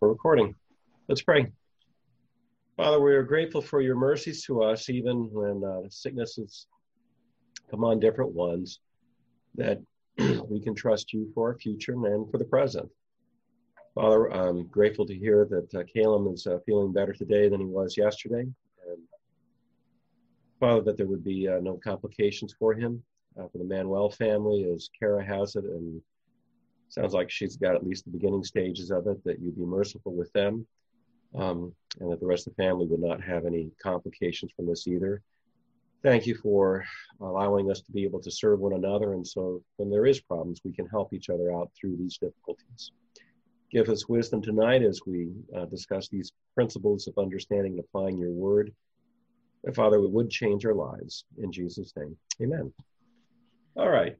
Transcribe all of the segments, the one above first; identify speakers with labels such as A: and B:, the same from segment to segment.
A: We're recording. Let's pray. Father, we are grateful for your mercies to us, even when sicknesses come on different ones, that we can trust you for our future and for the present. Father, I'm grateful to hear that Caleb is feeling better today than he was yesterday. And Father, that there would be no complications for him, for the Manuel family, as Kara has it, and sounds like she's got at least the beginning stages of it, that you'd be merciful with them, and that the rest of the family would not have any complications from this either. Thank you for allowing us to be able to serve one another, and so when there is problems, we can help each other out through these difficulties. Give us wisdom tonight as we discuss these principles of understanding and applying your word. And Father, we would change our lives. In Jesus' name, amen. All right.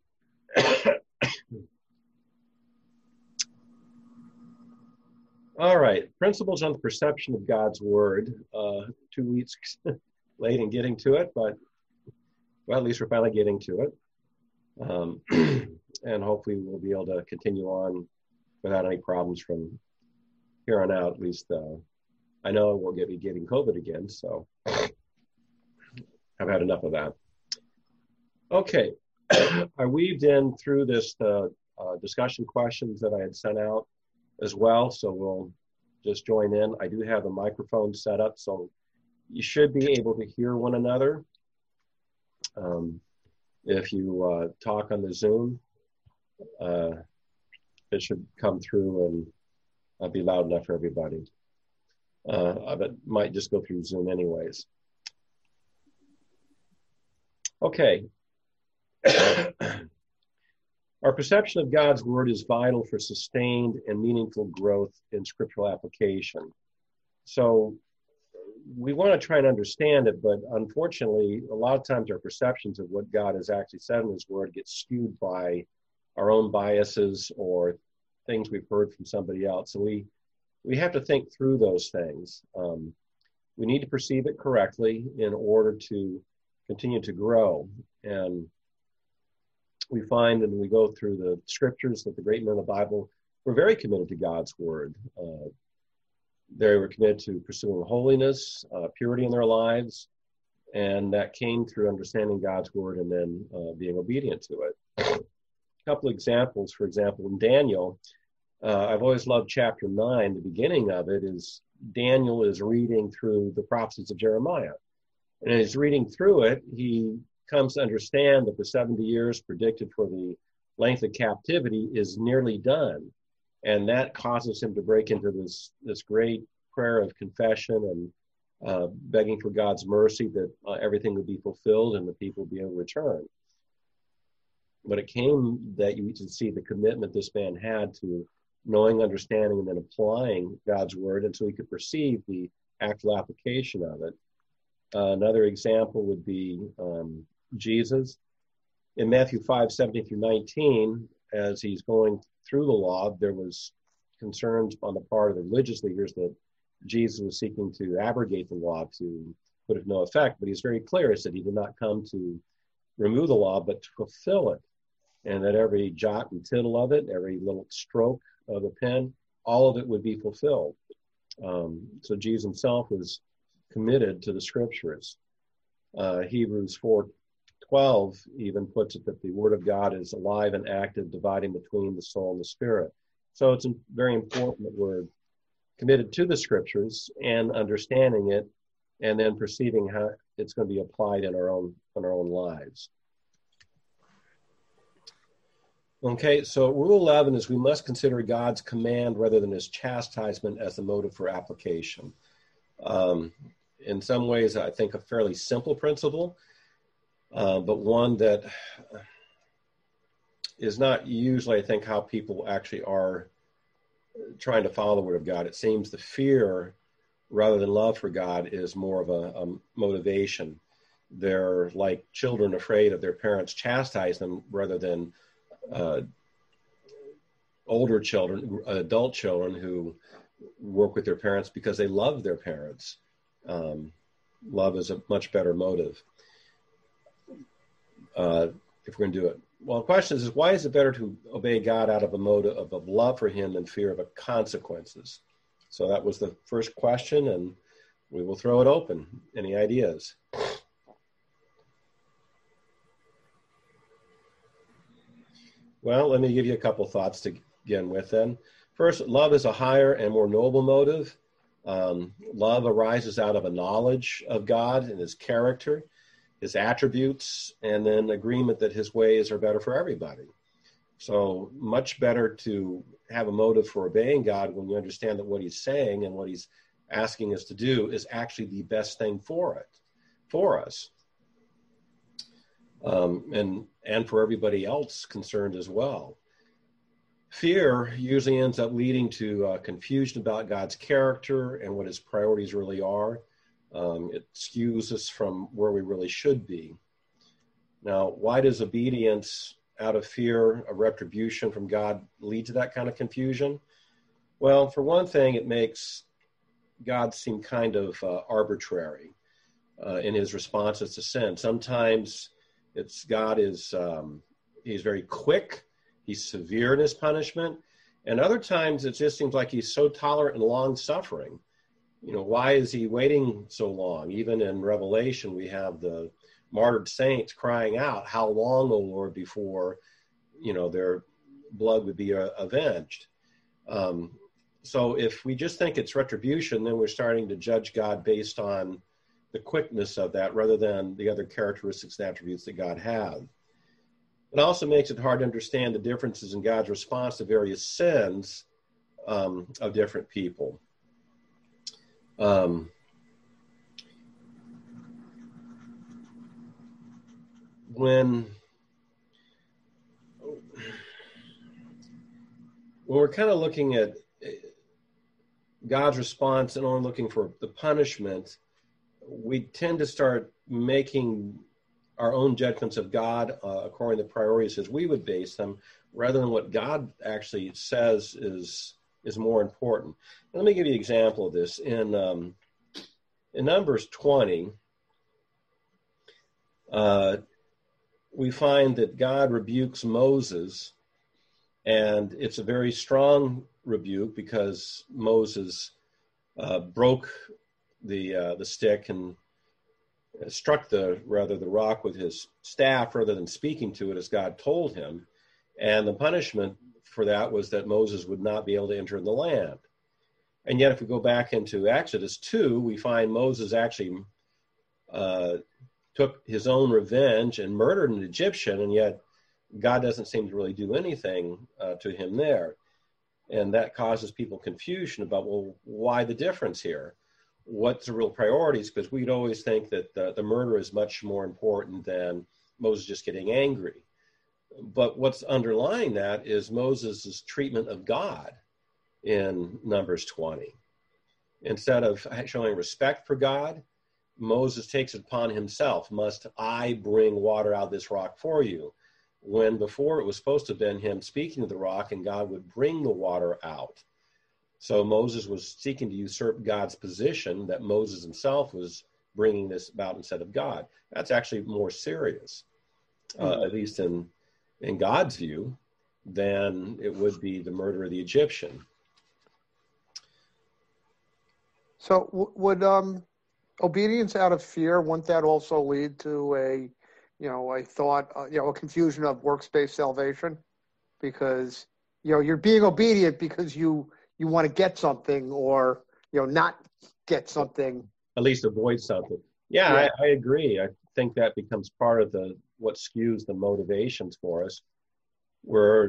A: All right, principles on the perception of God's word. 2 weeks late in getting to it, but well, at least we're finally getting to it. And hopefully we'll be able to continue on without any problems from here on out. At least I know I won't be getting COVID again, so I've had enough of that. Okay, I weaved in through this discussion questions that I had sent out as well, so we'll just join in. I do have a microphone set up, so you should be able to hear one another. If you talk on the Zoom, it should come through and be loud enough for everybody. But it might just go through Zoom anyways. Okay. Our perception of God's word is vital for sustained and meaningful growth in scriptural application. So we want to try and understand it, but unfortunately, a lot of times our perceptions of what God has actually said in his word get skewed by our own biases or things we've heard from somebody else. So we have to think through those things. We need to perceive it correctly in order to continue to grow. And we find, and we go through the scriptures, that the great men of the Bible were very committed to God's word. They were committed to pursuing holiness, purity in their lives, and that came through understanding God's word and then being obedient to it. A couple of examples, for example, in Daniel, I've always loved chapter 9. The beginning of it is Daniel is reading through the prophecies of Jeremiah. And as he's reading through it, he comes to understand that the 70 years predicted for the length of captivity is nearly done. And that causes him to break into this great prayer of confession and begging for God's mercy that everything would be fulfilled and the people would be able to return. But it came that you can see the commitment this man had to knowing, understanding, and then applying God's word, and so he could perceive the actual application of it. Another example would be Jesus. In Matthew 5:17 through 19, as he's going through the law, there was concerns on the part of the religious leaders that Jesus was seeking to abrogate the law, to put it in no effect. But he's very clear, he said he did not come to remove the law, but to fulfill it. And that every jot and tittle of it, every little stroke of the pen, all of it would be fulfilled. So Jesus himself was committed to the scriptures. Hebrews 4:12 even puts it that the word of God is alive and active, dividing between the soul and the spirit. So it's very important that we're committed to the scriptures and understanding it, and then perceiving how it's going to be applied in our own lives. Okay, so rule 11 is we must consider God's command rather than his chastisement as the motive for application. In some ways, I think a fairly simple principle, but one that is not usually, I think, how people actually are trying to follow the word of God. It seems the fear rather than love for God is more of a motivation. They're like children afraid of their parents chastise them rather than older children, adult children who work with their parents because they love their parents. Love is a much better motive if we're going to do it. Well, the question is why is it better to obey God out of a motive of love for him than fear of consequences? So that was the first question, and we will throw it open. Any ideas? Well, let me give you a couple thoughts to begin with then. First, love is a higher and more noble motive. Love arises out of a knowledge of God and his character, his attributes, and then agreement that his ways are better for everybody. So much better to have a motive for obeying God when you understand that what he's saying and what he's asking us to do is actually the best thing for us. And for everybody else concerned as well. Fear usually ends up leading to confusion about God's character and what his priorities really are. It skews us from where we really should be. Now, why does obedience out of fear of retribution from God lead to that kind of confusion? Well, for one thing, it makes God seem kind of arbitrary in his responses to sin. Sometimes he's very quick, he's severe in his punishment, and other times it just seems like he's so tolerant and long-suffering. Why is he waiting so long? Even in Revelation, we have the martyred saints crying out, "How long, O Lord, before, their blood would be avenged?" So if we just think it's retribution, then we're starting to judge God based on the quickness of that rather than the other characteristics and attributes that God has. It also makes it hard to understand the differences in God's response to various sins of different people. When we're kind of looking at God's response and only looking for the punishment, we tend to start making our own judgments of God according to priorities as we would base them, rather than what God actually says is more important. And let me give you an example of this. In Numbers 20, we find that God rebukes Moses, and it's a very strong rebuke because Moses broke the stick and struck the rock with his staff rather than speaking to it as God told him. And the punishment for that was that Moses would not be able to enter in the land. And yet if we go back into Exodus 2, we find Moses actually took his own revenge and murdered an Egyptian, and yet God doesn't seem to really do anything to him there. And that causes people confusion about, well, why the difference here? What's the real priorities? Because we'd always think that the murder is much more important than Moses just getting angry. But what's underlying that is Moses' treatment of God in Numbers 20. Instead of showing respect for God, Moses takes it upon himself, "Must I bring water out of this rock for you?" When before it was supposed to have been him speaking to the rock and God would bring the water out. So Moses was seeking to usurp God's position that Moses himself was bringing this about instead of God. That's actually more serious, at least in God's view, than it would be the murder of the Egyptian.
B: So would obedience out of fear, wouldn't that also lead to a confusion of works-based salvation? Because, you're being obedient because you want to get something or, not get something.
A: At least avoid something. Yeah. I agree. I think that becomes part of what skews the motivations for us. We're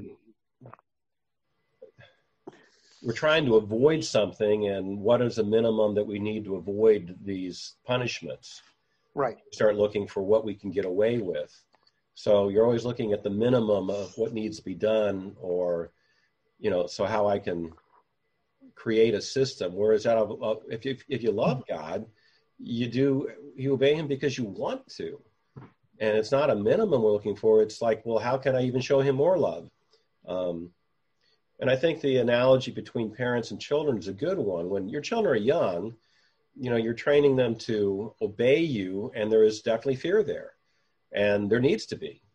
A: trying to avoid something, and what is the minimum that we need to avoid these punishments?
B: Right.
A: Start looking for what we can get away with. So you're always looking at the minimum of what needs to be done, or, so how I can create a system. Whereas if you love God, you obey him because you want to. And it's not a minimum we're looking for. It's like, well, how can I even show him more love? And I think the analogy between parents and children is a good one. When your children are young, you're training them to obey you, and there is definitely fear there. And there needs to be.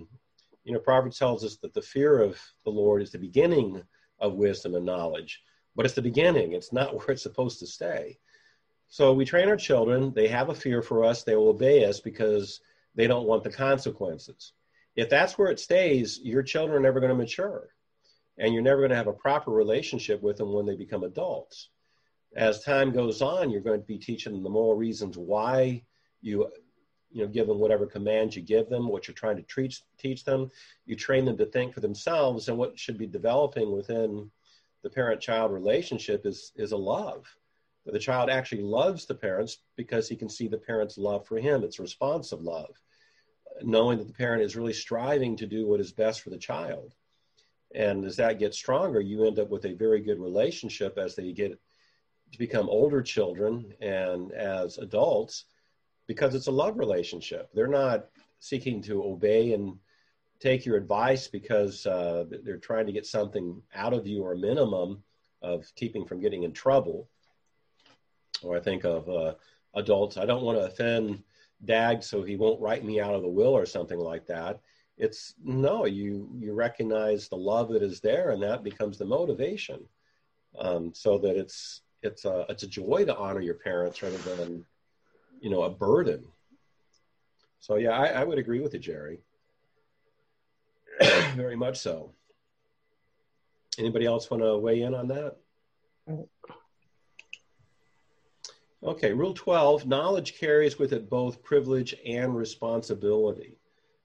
A: Proverbs tells us that the fear of the Lord is the beginning of wisdom and knowledge. but it's the beginning. It's not where it's supposed to stay. So we train our children. They have a fear for us. They will obey us because they don't want the consequences. If that's where it stays, your children are never going to mature, and you're never going to have a proper relationship with them when they become adults. As time goes on, you're going to be teaching them the moral reasons why you give them whatever commands you give them, what you're trying to teach them. You train them to think for themselves, and what should be developing within the parent-child relationship is a love. The child actually loves the parents because he can see the parents' love for him. It's responsive love, knowing that the parent is really striving to do what is best for the child. And as that gets stronger, you end up with a very good relationship as they get to become older children and as adults, because it's a love relationship. They're not seeking to obey and take your advice because they're trying to get something out of you, or a minimum of keeping from getting in trouble. Or I think of adults, I don't want to offend Dad so he won't write me out of the will or something like that. It's no, you recognize the love that is there, and that becomes the motivation, so that it's a joy to honor your parents rather than a burden. So yeah, I would agree with you, Jerry. Very much so. Anybody else want to weigh in on that? Okay, Rule 12, knowledge carries with it both privilege and responsibility.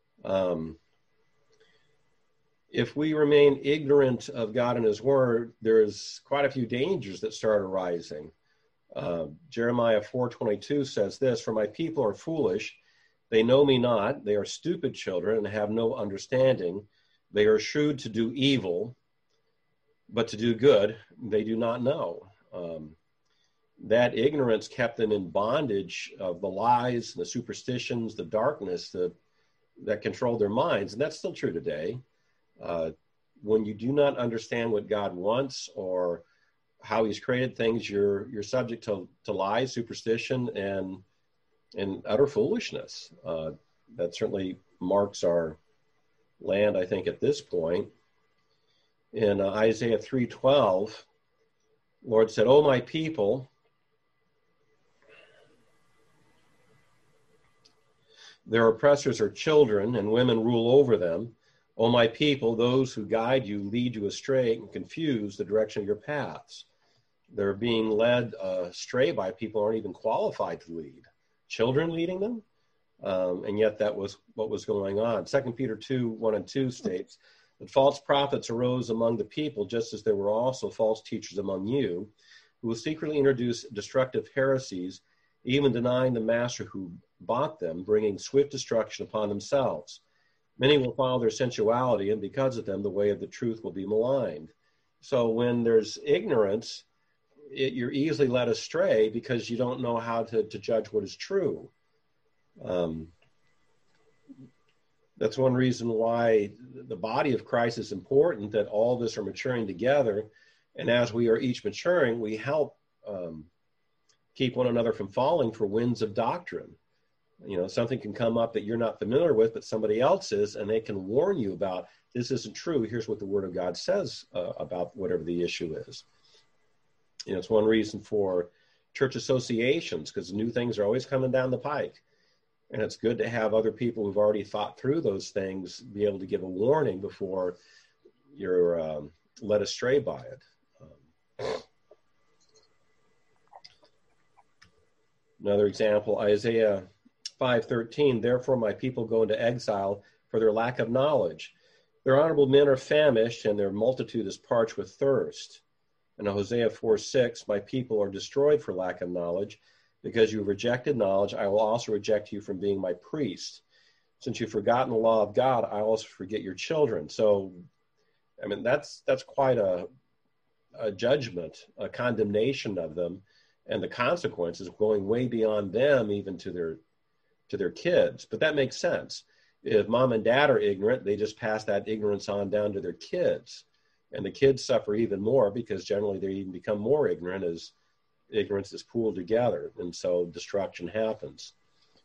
A: If we remain ignorant of God and his word, there's quite a few dangers that start arising. Jeremiah 4:22 says this, "For my people are foolish, they know me not, they are stupid children and have no understanding. They are shrewd to do evil, but to do good they do not know." That ignorance kept them in bondage of the lies, the superstitions, the darkness that controlled their minds. And that's still true today. When you do not understand what God wants or how he's created things, you're subject to lies, superstition, and utter foolishness. That certainly marks our land, I think, at this point. In Isaiah 3:12, Lord said, "O my people, their oppressors are children, and women rule over them. O my people, those who guide you lead you astray and confuse the direction of your paths." They're being led astray by people who aren't even qualified to lead. Children leading them, and yet that was what was going on. 2 Peter 2:1-2 states that false prophets arose among the people, just as there were also false teachers among you, who will secretly introduce destructive heresies, even denying the master who bought them, bringing swift destruction upon themselves. Many will follow their sensuality, and because of them, the way of the truth will be maligned. So when there's ignorance, you're easily led astray because you don't know how to judge what is true. That's one reason why the body of Christ is important, that all of us are maturing together. And as we are each maturing, we help keep one another from falling for winds of doctrine. Something can come up that you're not familiar with, but somebody else is, and they can warn you about, this isn't true. Here's what the Word of God says about whatever the issue is. It's one reason for church associations, because new things are always coming down the pike. And it's good to have other people who've already thought through those things be able to give a warning before you're led astray by it. Another example, Isaiah 5:13, "Therefore my people go into exile for their lack of knowledge. Their honorable men are famished, and their multitude is parched with thirst." And Hosea 4:6, "My people are destroyed for lack of knowledge. Because you have rejected knowledge, I will also reject you from being my priest. Since you've forgotten the law of God, I also forget your children." So, that's quite a judgment, a condemnation of them, and the consequences going way beyond them, even to their kids. But that makes sense. If mom and dad are ignorant, they just pass that ignorance on down to their kids. And the kids suffer even more because generally they even become more ignorant as ignorance is pooled together. And so destruction happens.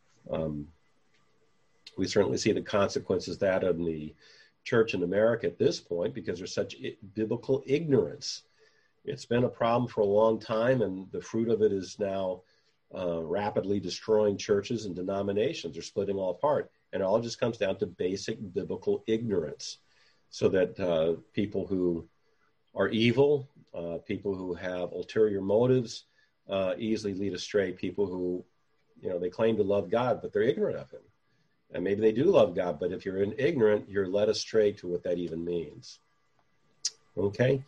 A: We certainly see the consequences of that in the church in America at this point because there's such biblical ignorance. It's been a problem for a long time, and the fruit of it is now rapidly destroying churches and denominations. They're splitting all apart. And it all just comes down to basic biblical ignorance, so that people who are evil, people who have ulterior motives, easily lead astray people who, they claim to love God, but they're ignorant of him. And maybe they do love God, but if you're ignorant, you're led astray to what that even means. Okay?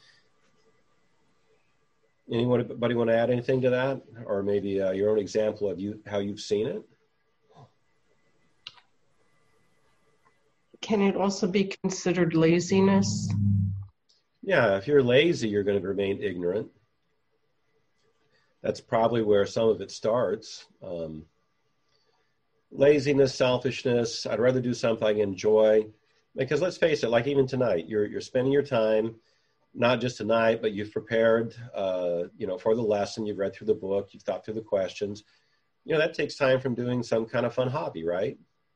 A: Anybody want to add anything to that? Or maybe your own example of how you've seen it?
C: Can it also be considered laziness?
A: Yeah, if you're lazy, you're going to remain ignorant. That's probably where some of it starts. Laziness, selfishness, I'd rather do something I enjoy. Because let's face it, like even tonight, you're spending your time, not just tonight, but you've prepared, for the lesson, you've read through the book, you've thought through the questions. That takes time from doing some kind of fun hobby, right?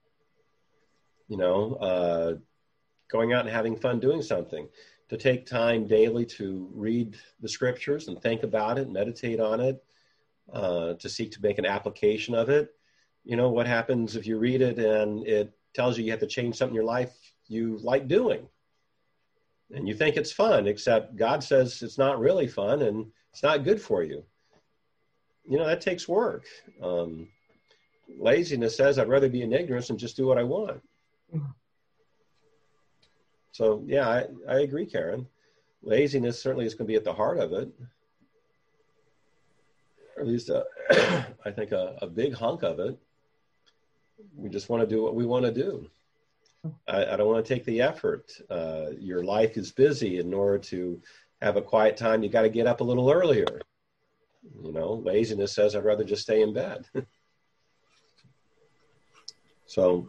A: Going out and having fun doing something. To take time daily to read the scriptures and think about it, meditate on it, to seek to make an application of it. What happens if you read it and it tells you have to change something in your life you like doing? And you think it's fun, except God says it's not really fun and it's not good for you. That takes work. Laziness says I'd rather be in ignorance and just do what I want. So, yeah, I agree, Karen. Laziness certainly is going to be at the heart of it. Or at least, I think, a big hunk of it. We just want to do what we want to do. I don't want to take the effort. Your life is busy. In order to have a quiet time, you got to get up a little earlier. Laziness says I'd rather just stay in bed. So,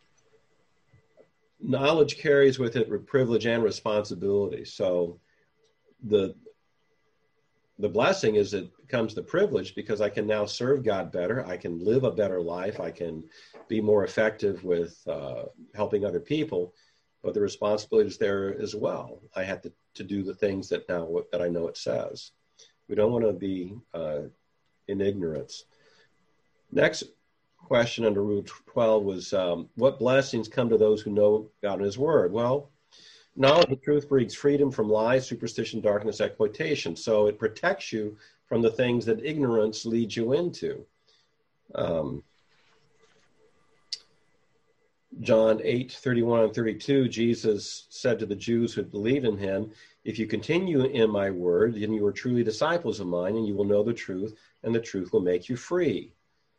A: knowledge carries with it privilege and responsibility. So the blessing is it becomes the privilege because I can now serve God better. I can live a better life. I can be more effective with helping other people. But the responsibility is there as well. I have to do the things that I know it says. We don't want to be in ignorance. Next question under Rule 12 was, what blessings come to those who know God and his word? Well, knowledge of truth brings freedom from lies, superstition, darkness, exploitation. So it protects you from the things that ignorance leads you into. John 8:31-32, Jesus said to the Jews who believed in him, if you continue in my word, then you are truly disciples of mine, and you will know the truth, and the truth will make you free.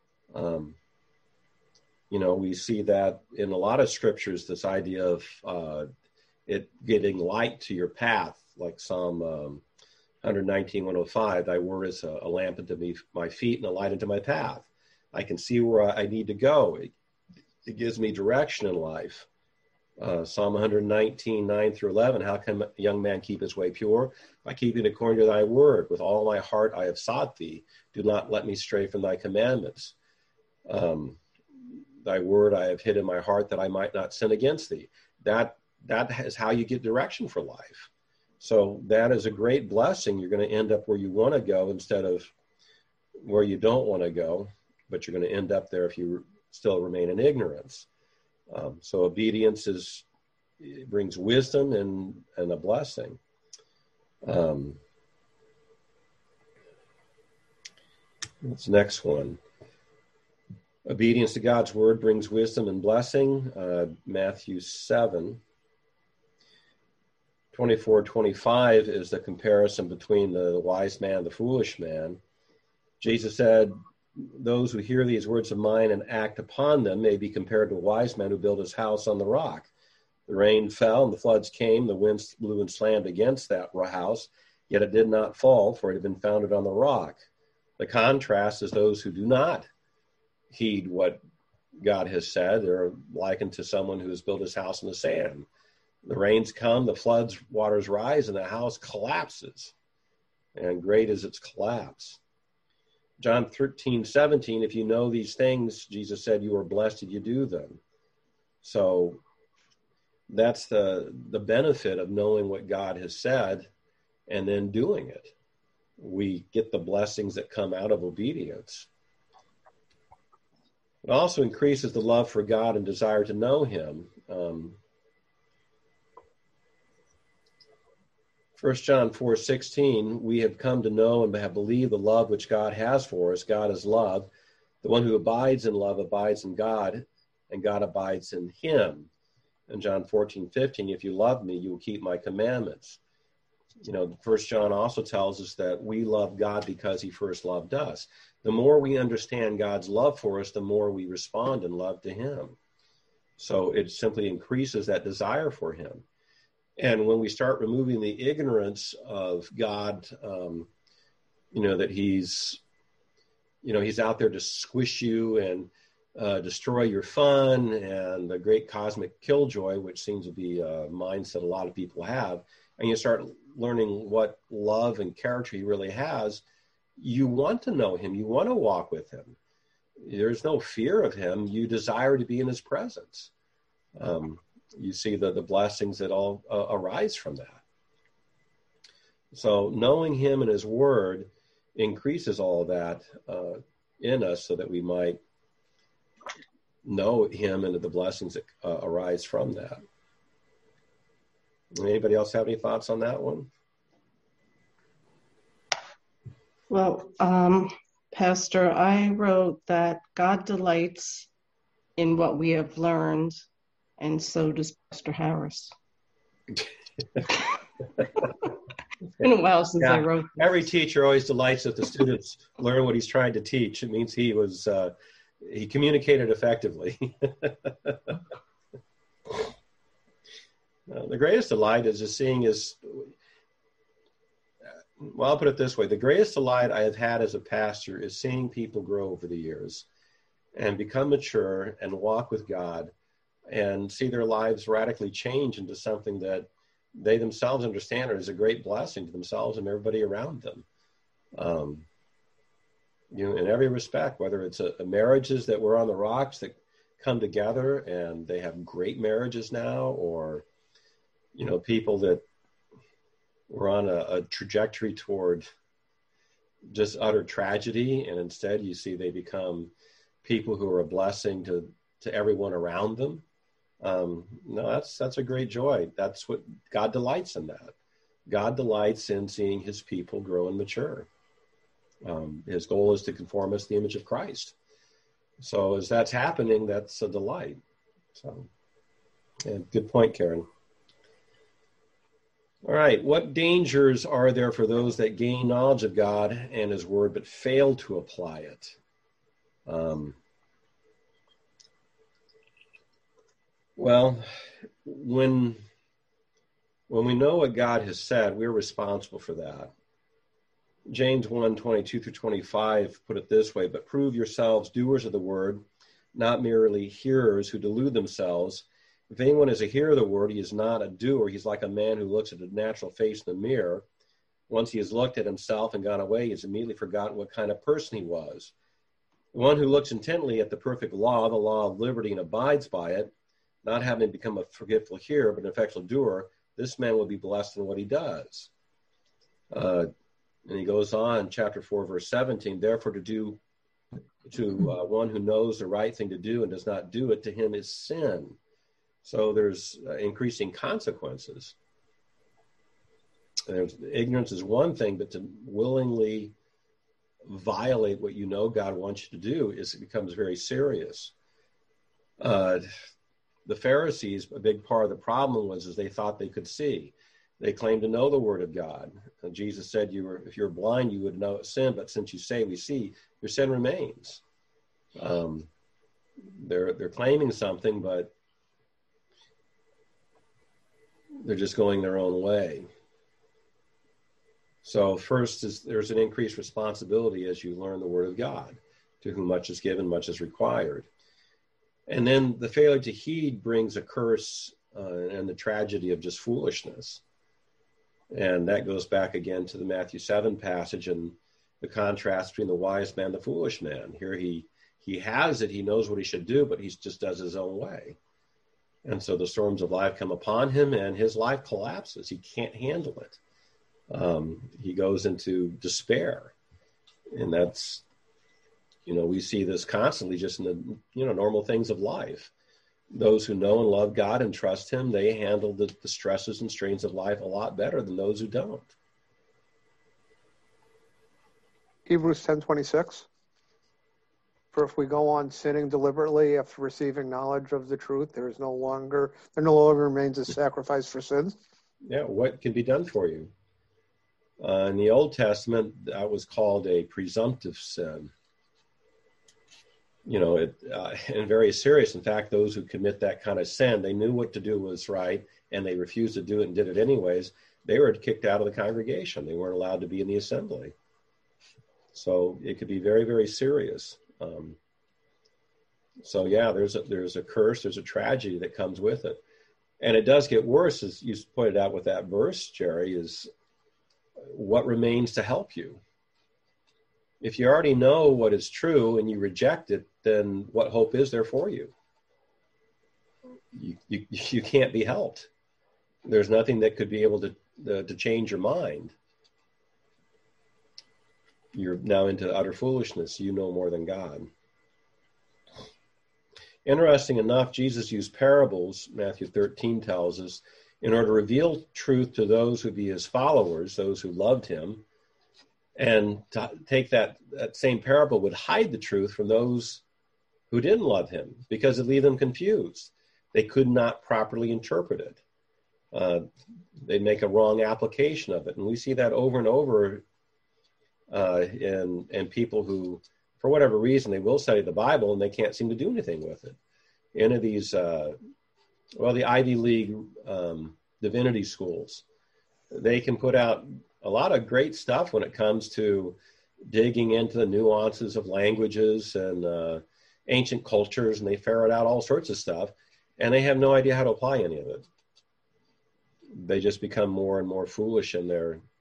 A: We see that in a lot of scriptures, this idea of it giving light to your path, like Psalm 119:105, thy word is a lamp unto my feet and a light unto my path. I can see where I need to go. It gives me direction in life. Psalm 119:9-11, how can a young man keep his way pure? By keeping according to thy word. With all my heart I have sought thee. Do not let me stray from thy commandments. Thy word I have hid in my heart that I might not sin against thee. That is how you get direction for life. So that is a great blessing. You're going to end up where you want to go instead of where you don't want to go, but you're going to end up there if you still remain in ignorance. So obedience brings wisdom and a blessing. What's the next one? Obedience to God's word brings wisdom and blessing. Matthew 7:24-25 is the comparison between the wise man and the foolish man. Jesus said, those who hear these words of mine and act upon them may be compared to a wise man who built his house on the rock. The rain fell and the floods came, the winds blew and slammed against that house, yet it did not fall, for it had been founded on the rock. The contrast is those who do not heed what God has said. They're likened to someone who has built his house in the sand. The rains come, the floods, waters rise, and the house collapses. And great is its collapse. John 13:17, if you know these things, Jesus said, you are blessed if you do them. So that's the benefit of knowing what God has said and then doing it. we get the blessings that come out of obedience. It also increases the love for God and desire to know him. 1 John 4:16, we have come to know and have believed the love which God has for us. God is love. The one who abides in love abides in God, and God abides in him. And John 14:15, if you love me, you will keep my commandments. 1 John also tells us that we love God because he first loved us. The more we understand God's love for us, the more we respond in love to him. So it simply increases that desire for him. And when we start removing the ignorance of God, that he's out there to squish you and destroy your fun, and the great cosmic killjoy, which seems to be a mindset a lot of people have, and you start learning what love and character he really has, you want to know him. You want to walk with him. There's no fear of him. You desire to be in his presence. You see the blessings that all arise from that. So knowing him and his word increases all of that in us so that we might know him and the blessings that arise from that. Anybody else have any thoughts on that one?
C: Well, Pastor, I wrote that God delights in what we have learned, and so does Pastor Harris. It's been a while since I wrote this.
A: Every teacher always delights if the students learn what he's trying to teach. It means he communicated effectively. The greatest delight is just seeing I'll put it this way. The greatest delight I have had as a pastor is seeing people grow over the years and become mature and walk with God and see their lives radically change into something that they themselves understand is a great blessing to themselves and everybody around them. In every respect, whether it's marriages that were on the rocks that come together and they have great marriages now, or people that were on a trajectory toward just utter tragedy, and instead you see they become people who are a blessing to everyone around them. That's a great joy. That's what God delights in. That God delights in seeing his people grow and mature. His goal is to conform us to the image of Christ. So as that's happening, that's a delight. So, good point, Karen. All right. What dangers are there for those that gain knowledge of God and his word but fail to apply it? Well, when we know what God has said, we're responsible for that. James 1:22-25 put it this way: but prove yourselves doers of the word, not merely hearers who delude themselves. If anyone is a hearer of the word, he is not a doer. He's like a man who looks at a natural face in the mirror. Once he has looked at himself and gone away, he has immediately forgotten what kind of person he was. The one who looks intently at the perfect law, the law of liberty, and abides by it, not having become a forgetful hearer, but an effectual doer, this man will be blessed in what he does. And he goes on, chapter 4, verse 17, therefore to one who knows the right thing to do and does not do it, to him is sin. So there's increasing consequences. Ignorance is one thing, but to willingly violate what you know God wants you to do it becomes very serious. The Pharisees, a big part of the problem was they thought they could see. They claimed to know the word of God. And Jesus said, if you're blind, you would know sin, but since you say we see, your sin remains. They're claiming something, but they're just going their own way. So first there's an increased responsibility as you learn the word of God. To whom much is given, much is required. And then the failure to heed brings a curse and the tragedy of just foolishness. And that goes back again to the Matthew 7 passage and the contrast between the wise man and the foolish man. Here he has it, he knows what he should do, but he just does his own way. And so the storms of life come upon him and his life collapses. He can't handle it. He goes into despair. And that's, we see this constantly just in the, normal things of life. Those who know and love God and trust him, they handle the stresses and strains of life a lot better than those who don't.
B: Hebrews 10:26. For if we go on sinning deliberately after receiving knowledge of the truth, there no longer remains a sacrifice for sins.
A: Yeah, what can be done for you? In the Old Testament, that was called a presumptive sin. And very serious. In fact, those who commit that kind of sin, they knew what to do was right, and they refused to do it and did it anyways. They were kicked out of the congregation. They weren't allowed to be in the assembly. So it could be very, very serious. There's a curse, there's a tragedy that comes with it. And it does get worse, as you pointed out with that verse, Jerry, is what remains to help you. If you already know what is true and you reject it, then what hope is there for you? You can't be helped. There's nothing that could be able to change your mind. You're now into utter foolishness. You know more than God. Interesting enough, Jesus used parables, Matthew 13 tells us, in order to reveal truth to those who be his followers, those who loved him, and to take that same parable would hide the truth from those who didn't love him, because it leave them confused. They could not properly interpret it. They make a wrong application of it. And we see that over and over in people who, for whatever reason, they will study the Bible and they can't seem to do anything with it. Any of these, the Ivy League divinity schools, they can put out a lot of great stuff when it comes to digging into the nuances of languages and ancient cultures, and they ferret out all sorts of stuff, and they have no idea how to apply any of it. They just become more and more foolish in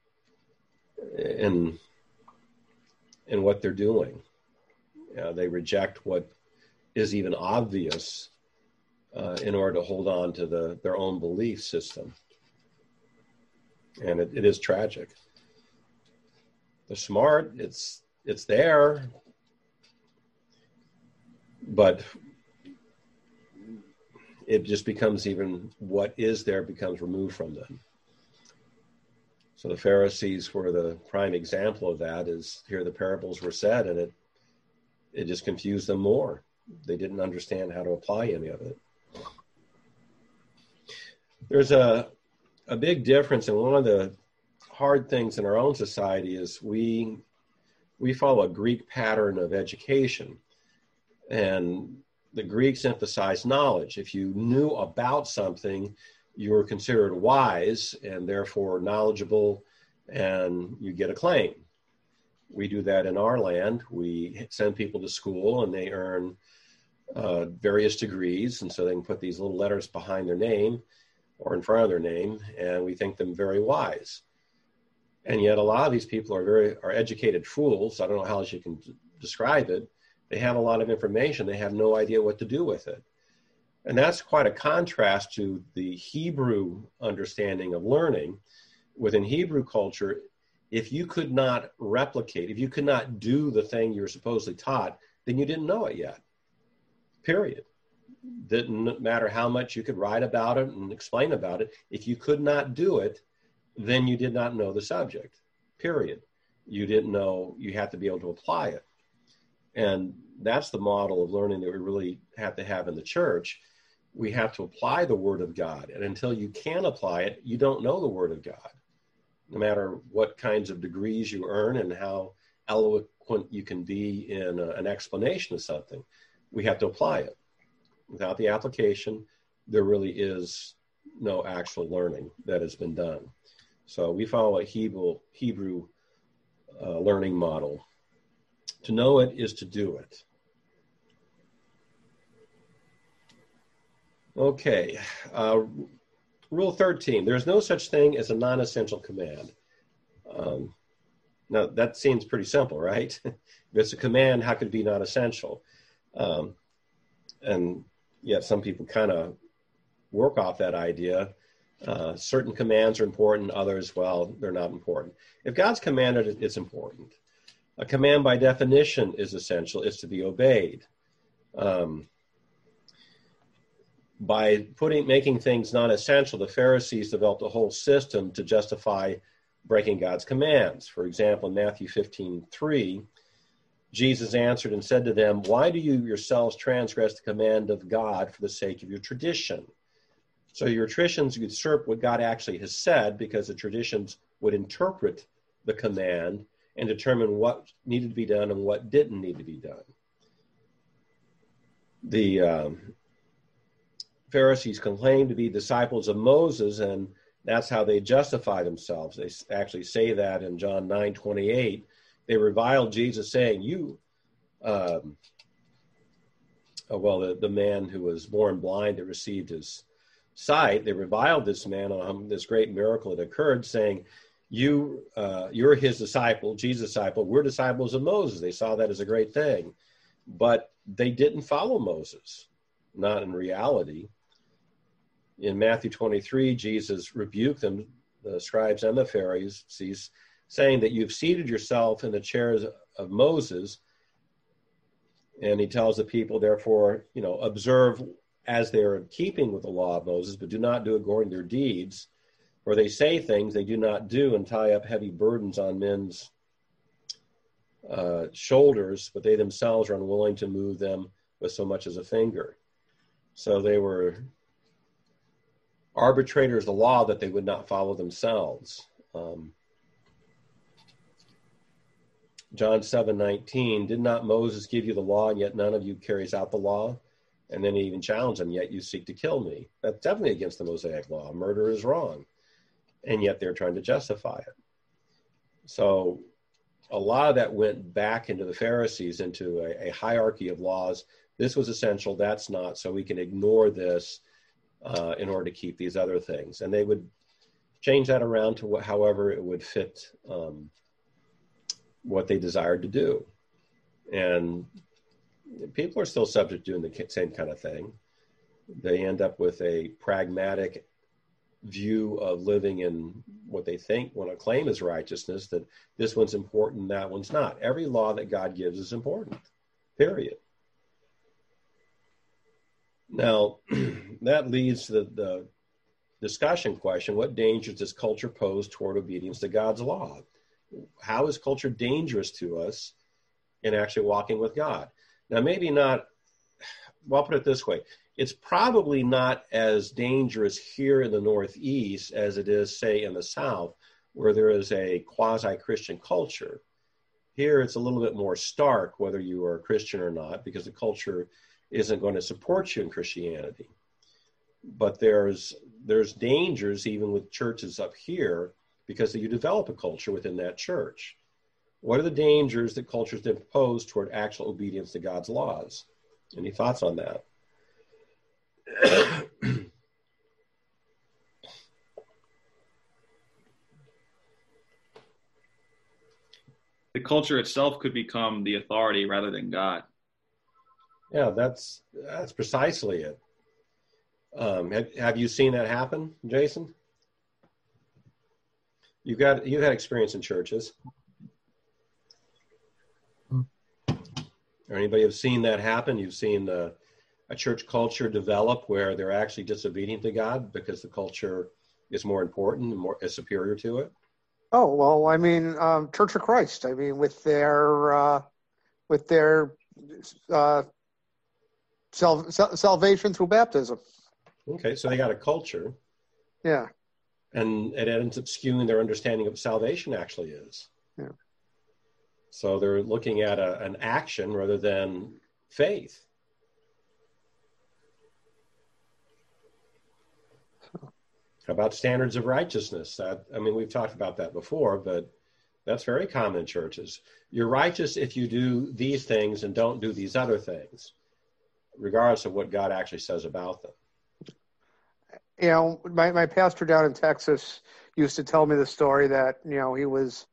A: what they're doing. They reject what is even obvious in order to hold on to their own belief system. And it is tragic. The smart, it's there, but it just becomes even what is there becomes removed from them. So the Pharisees were the prime example of that. Is here the parables were said, and it just confused them more. They didn't understand how to apply any of it. There's a big difference, and one of the hard things in our own society is we follow a Greek pattern of education, and the Greeks emphasize knowledge. If you knew about something, you were considered wise and therefore knowledgeable, and you get a claim. We do that in our land. We send people to school and they earn various degrees, and so they can put these little letters behind their name or in front of their name, and we think them very wise. And yet a lot of these people are educated fools. I don't know how else you can describe it. They have a lot of information. They have no idea what to do with it. And that's quite a contrast to the Hebrew understanding of learning. Within Hebrew culture, if you could not replicate, if you could not do the thing you were supposedly taught, then you didn't know it yet. Period. Didn't matter how much you could write about it and explain about it. If you could not do it, then you did not know the subject. Period. You didn't know, you had to be able to apply it. And that's the model of learning that we really have to have in the church. We have to apply the Word of God. And until you can apply it, you don't know the Word of God. No matter what kinds of degrees you earn and how eloquent you can be in an explanation of something, we have to apply it. Without the application, there really is no actual learning that has been done. So we follow a Hebrew learning model. To know it is to do it. Okay, Rule 13, there's no such thing as a non-essential command. Now, that seems pretty simple, right? If it's a command, how could it be non-essential? And yet some people kind of work off that idea Certain commands are important, others, well, they're not important. If God's commanded it, it's important. A command by definition is essential, it's to be obeyed. By making things non-essential, the Pharisees developed a whole system to justify breaking God's commands. For example, in Matthew 15:3, Jesus answered and said to them, "Why do you yourselves transgress the command of God for the sake of your tradition?" So your traditions usurp what God actually has said, because the traditions would interpret the command and determine what needed to be done and what didn't need to be done. The Pharisees claimed to be disciples of Moses, and that's how they justify themselves. They actually say that in John 9:28. They reviled Jesus, saying, the man who was born blind that received his sight, they reviled this man on this great miracle that occurred, saying, you're his disciple, Jesus' disciple, we're disciples of Moses. They saw that as a great thing, but they didn't follow Moses, not in reality. In Matthew 23, Jesus rebuked them, the scribes and the Pharisees, saying that you've seated yourself in the chairs of Moses. And he tells the people, therefore, observe as they're in keeping with the law of Moses, but do not do according to their deeds. For they say things they do not do and tie up heavy burdens on men's shoulders, but they themselves are unwilling to move them with so much as a finger. So they were arbitrators of the law that they would not follow themselves. John 7:19, did not Moses give you the law, and yet none of you carries out the law? And then he even challenged them, yet you seek to kill me. That's definitely against the Mosaic law. Murder is wrong. And yet they're trying to justify it. So a lot of that went back into the Pharisees, into a hierarchy of laws. This was essential, that's not, so we can ignore this in order to keep these other things. And they would change that around to however it would fit what they desired to do. And people are still subject to doing the same kind of thing. They end up with a pragmatic view of living in what they want to claim as righteousness, that this one's important, that one's not. Every law that God gives is important, period. Now, that leads to the discussion question, what dangers does culture pose toward obedience to God's law? How is culture dangerous to us in actually walking with God? Now, maybe not, well, I'll put it this way. It's probably not as dangerous here in the Northeast as it is, say, in the South, where there is a quasi-Christian culture. Here, it's a little bit more stark, whether you are a Christian or not, because the culture isn't going to support you in Christianity. But there's dangers even with churches up here, because you develop a culture within that church. What are the dangers that cultures pose toward actual obedience to God's laws? Any thoughts on that?
D: The culture itself could become the authority rather than God.
A: Yeah, that's precisely it. Have you seen that happen, Jason? You've had experience in churches. Or anybody have seen that happen? You've seen a church culture develop where they're actually disobedient to God because the culture is more important and is superior to it?
B: Oh, well, I mean, Church of Christ. I mean, with their salvation through baptism.
A: Okay, so they got a culture.
B: Yeah.
A: And it ends up skewing their understanding of what salvation actually is.
B: Yeah.
A: So they're looking at an action rather than faith. How about standards of righteousness? We've talked about that before, but that's very common in churches. You're righteous if you do these things and don't do these other things, regardless of what God actually says about them.
B: You know, my pastor down in Texas used to tell me the story that, you know, he was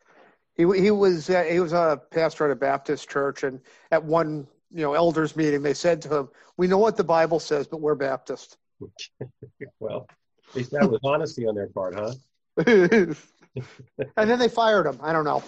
B: a pastor at a Baptist church, and at one, you know, elders meeting, they said to him, "We know what the Bible says, but we're Baptist."
A: Well, At least that was honesty on their part, huh?
B: And then they fired him. I don't know.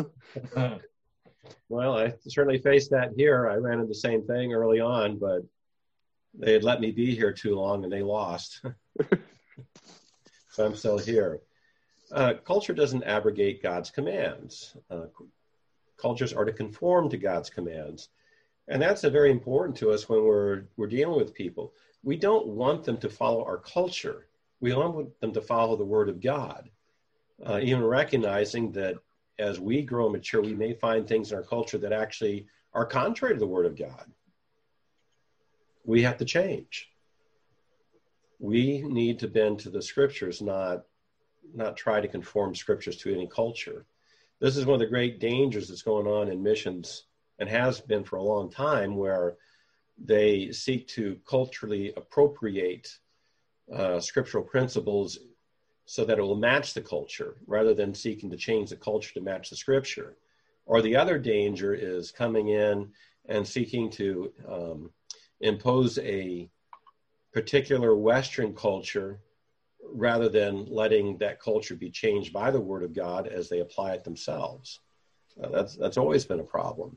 A: Well, I certainly faced that here. I ran into the same thing early on, but they had let me be here too long and they lost. So I'm still here. Culture doesn't abrogate God's commands. Cultures are to conform to God's commands. And that's very important to us when we're dealing with people. We don't want them to follow our culture. We want them to follow the Word of God. Even recognizing that as we grow and mature, we may find things in our culture that actually are contrary to the Word of God. We have to change. We need to bend to the Scriptures, not try to conform Scriptures to any culture. This is one of the great dangers that's going on in missions and has been for a long time, where they seek to culturally appropriate scriptural principles so that it will match the culture, rather than seeking to change the culture to match the Scripture. Or the other danger is coming in and seeking to impose a particular Western culture rather than letting that culture be changed by the Word of God as they apply it themselves. That's always been a problem.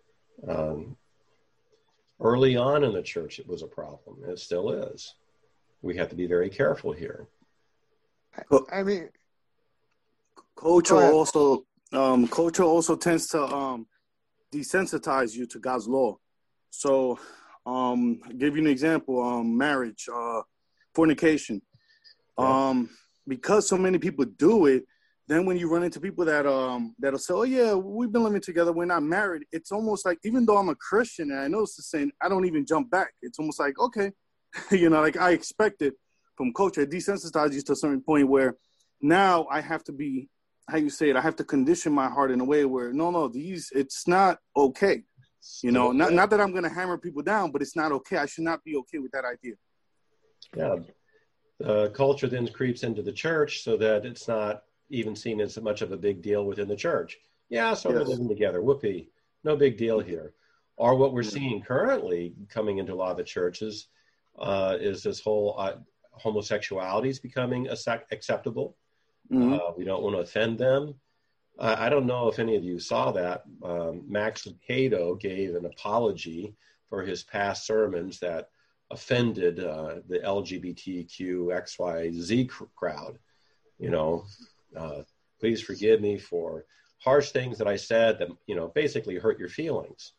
A: Early on in the church, it was a problem. It still is. We have to be very careful here.
B: I mean,
E: culture also tends to desensitize you to God's law. So, give you an example: marriage, fornication. Because so many people do it, then when you run into people that'll say, "Oh yeah, we've been living together, we're not married," it's almost like, even though I'm a Christian and I know it's the same, I don't even jump back. It's almost like, okay, like I expect it from culture. It desensitizes you to a certain point where now I have to be, how you say it, I have to condition my heart in a way where it's not okay. Not that I'm going to hammer people down, but it's not okay. I should not be okay with that idea.
A: Yeah. Culture then creeps into the church so that it's not even seen as much of a big deal within the church. Yeah, so we're living together. Whoopee. No big deal here. Or what we're seeing currently coming into a lot of the churches is this whole homosexuality is becoming acceptable. Mm-hmm. We don't want to offend them. I don't know if any of you saw that. Max Lucado gave an apology for his past sermons that offended the LGBTQ XYZ crowd. Please forgive me for harsh things that I said that, basically hurt your feelings.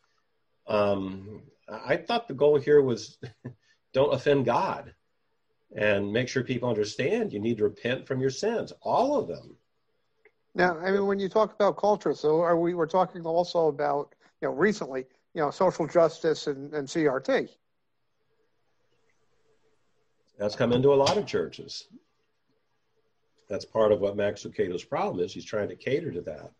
A: I thought the goal here was don't offend God, and make sure people understand you need to repent from your sins, all of them.
B: Now, I mean, when you talk about culture, so we're talking also about, recently, social justice and CRT.
A: That's come into a lot of churches. That's part of what Max Lucado's problem is. He's trying to cater to that.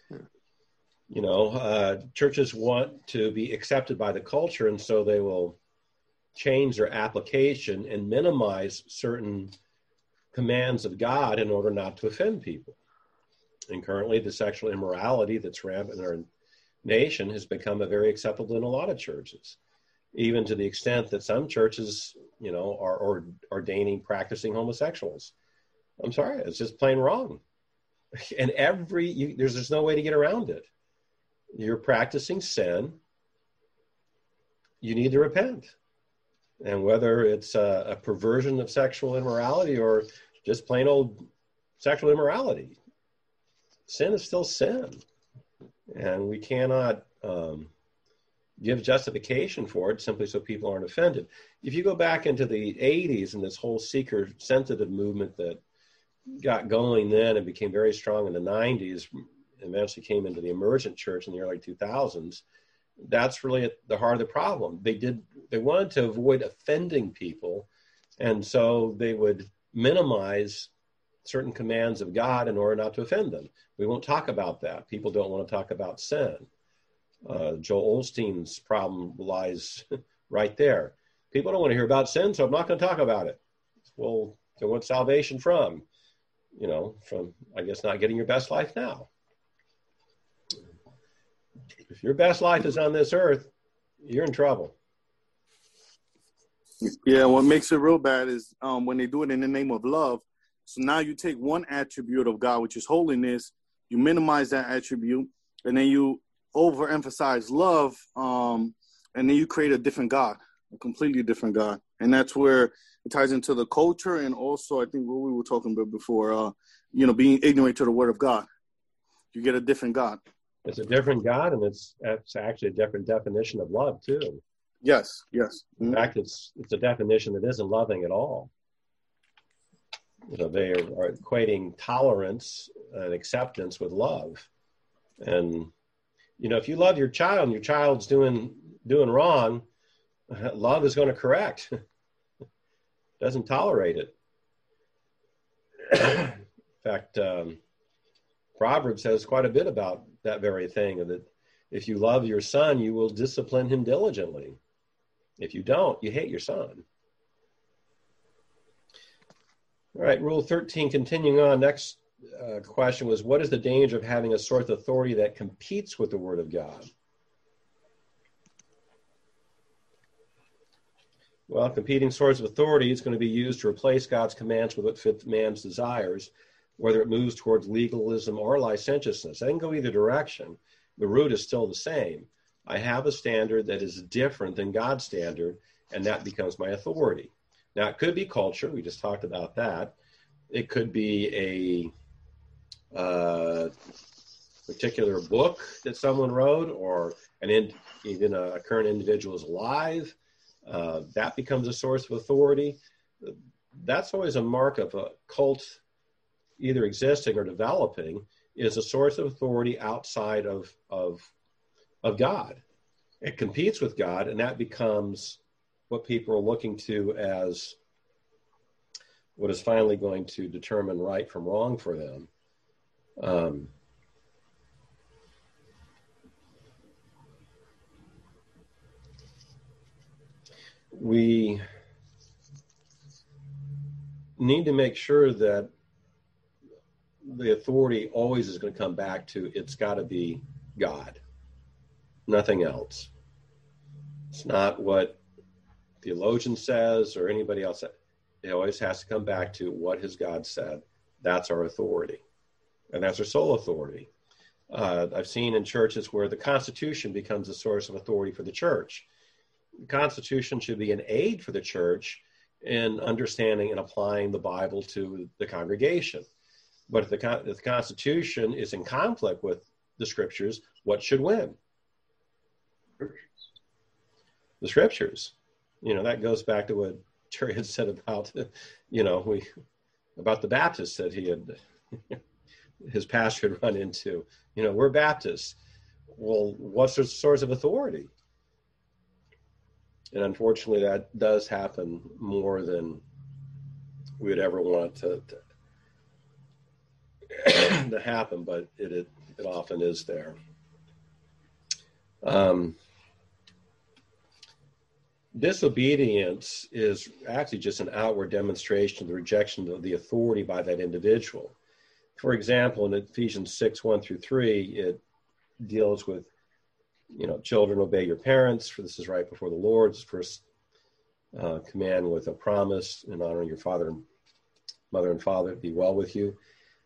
A: Churches want to be accepted by the culture, and so they will change their application and minimize certain commands of God in order not to offend people. And currently, the sexual immorality that's rampant in our nation has become very acceptable in a lot of churches, even to the extent that some churches, are ordaining practicing homosexuals. I'm sorry, it's just plain wrong. And there's no way to get around it. You're practicing sin. You need to repent. And whether it's a perversion of sexual immorality or just plain old sexual immorality, sin is still sin. And we cannot give justification for it simply so people aren't offended. If you go back into the 80s and this whole seeker-sensitive movement that got going then and became very strong in the 90s, eventually came into the emergent church in the early 2000s, that's really at the heart of the problem. They wanted to avoid offending people, and so they would minimize certain commands of God in order not to offend them. We won't talk about that. People don't want to talk about sin. Joel Osteen's problem lies right there. People don't want to hear about sin, so I'm not going to talk about it. Well, so what's salvation from? From, I guess, not getting your best life now. If your best life is on this earth, you're in trouble.
E: Yeah, what makes it real bad is when they do it in the name of love. So now you take one attribute of God, which is holiness, you minimize that attribute, and then you overemphasize love, and then you create a different God, a completely different God. And that's where it ties into the culture, and also I think what we were talking about before, being ignorant to the word of God. You get a different God.
A: It's a different God, and it's actually a different definition of love too.
E: Yes.
A: In fact, it's a definition that isn't loving at all. They are equating tolerance and acceptance with love. And, if you love your child and your child's doing wrong, love is going to correct. Doesn't tolerate it. In fact, Proverbs says quite a bit about that very thing, that if you love your son, you will discipline him diligently. If you don't, you hate your son. All right, Rule 13, continuing on. Next question was, what is the danger of having a source of authority that competes with the Word of God? Well, competing source of authority is going to be used to replace God's commands with what fits man's desires, whether it moves towards legalism or licentiousness. They can go either direction. The root is still the same. I have a standard that is different than God's standard, and that becomes my authority. Now, it could be culture. We just talked about that. It could be a particular book that someone wrote, or even a current individual is alive. That becomes a source of authority. That's always a mark of a cult either existing or developing, is a source of authority outside of God. It competes with God, and that becomes what people are looking to as what is finally going to determine right from wrong for them. We need to make sure that the authority always is going to come back to, it's got to be God, nothing else. It's not what theologian says or anybody else says. It always has to come back to what has God said. That's our authority, and that's our sole authority. I've seen in churches where the Constitution becomes a source of authority for the church. The Constitution should be an aid for the church in understanding and applying the Bible to the congregation. But if the Constitution is in conflict with the Scriptures, what should win? The Scriptures. That goes back to what Terry had said about, about the Baptists that he had, his pastor had run into. We're Baptists. Well, what's the source of authority? And unfortunately, that does happen more than we would ever want to happen, but it often is there. Disobedience is actually just an outward demonstration of the rejection of the authority by that individual. For example, in Ephesians 6:1-3, it deals with, children, obey your parents, for this is right before the Lord. It's the first command with a promise, in honoring your mother and father, be well with you.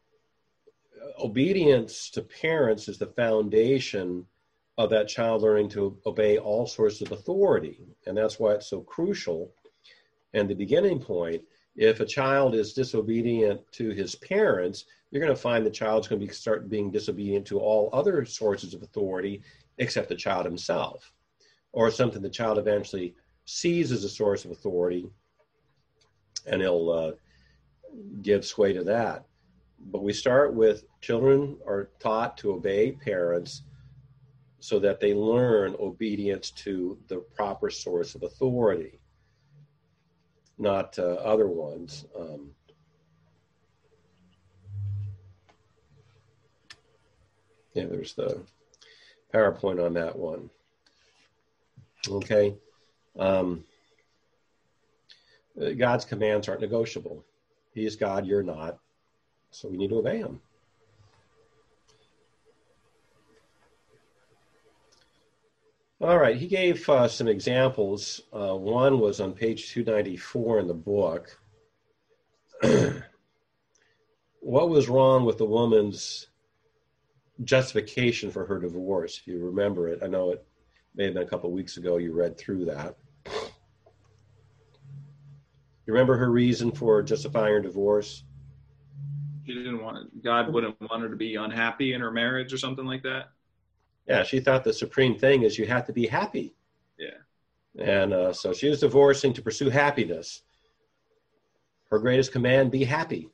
A: Obedience to parents is the foundation of that child learning to obey all sorts of authority. And that's why it's so crucial. And the beginning point, if a child is disobedient to his parents, you're going to find the child's going to start being disobedient to all other sources of authority except the child himself, or something the child eventually sees as a source of authority, and he'll give sway to that. But we start with children are taught to obey parents so that they learn obedience to the proper source of authority, not other ones. There's the PowerPoint on that one. Okay. God's commands aren't negotiable. He is God, you're not. So we need to obey him. All right, he gave some examples. One was on page 294 in the book. What was wrong with the woman's justification for her divorce? If you remember it, I know it may have been a couple of weeks ago you read through that. You remember her reason for justifying her divorce?
D: She didn't want, God wouldn't want her to be unhappy in her marriage or something like that.
A: Yeah, she thought the supreme thing is you have to be happy.
D: Yeah.
A: And so she was divorcing to pursue happiness. Her greatest command, be happy.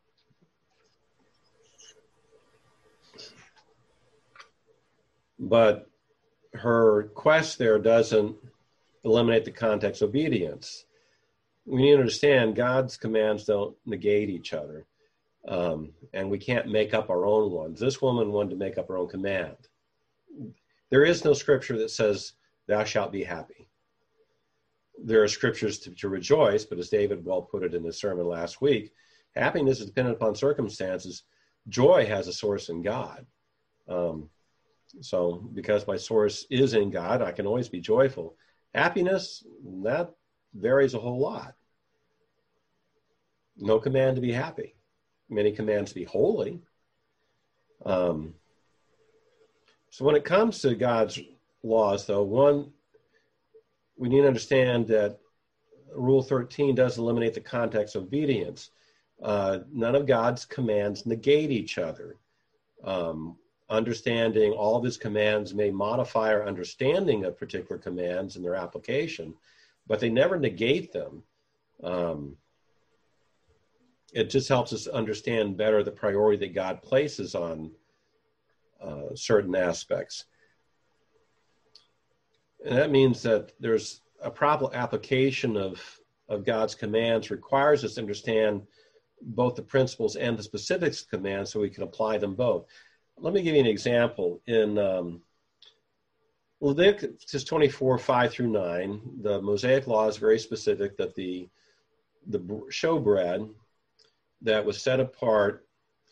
A: But her quest there doesn't eliminate the context of obedience. We need to understand God's commands don't negate each other. And we can't make up our own ones. This woman wanted to make up her own command. There is no scripture that says, thou shalt be happy. There are scriptures to rejoice, but as David well put it in his sermon last week, happiness is dependent upon circumstances. Joy has a source in God. So because my source is in God, I can always be joyful. Happiness, that varies a whole lot. No command to be happy. Many commands to be holy. So when it comes to God's laws, though, one, we need to understand that Rule 13 does eliminate the context of obedience. None of God's commands negate each other. Understanding all of his commands may modify our understanding of particular commands and their application, but they never negate them. It just helps us understand better the priority that God places on certain aspects. And that means that there's a proper application of God's commands requires us to understand both the principles and the specifics of commands so we can apply them both. Let me give you an example. In Leviticus 24, 5 through 9, the Mosaic law is very specific that the showbread that was set apart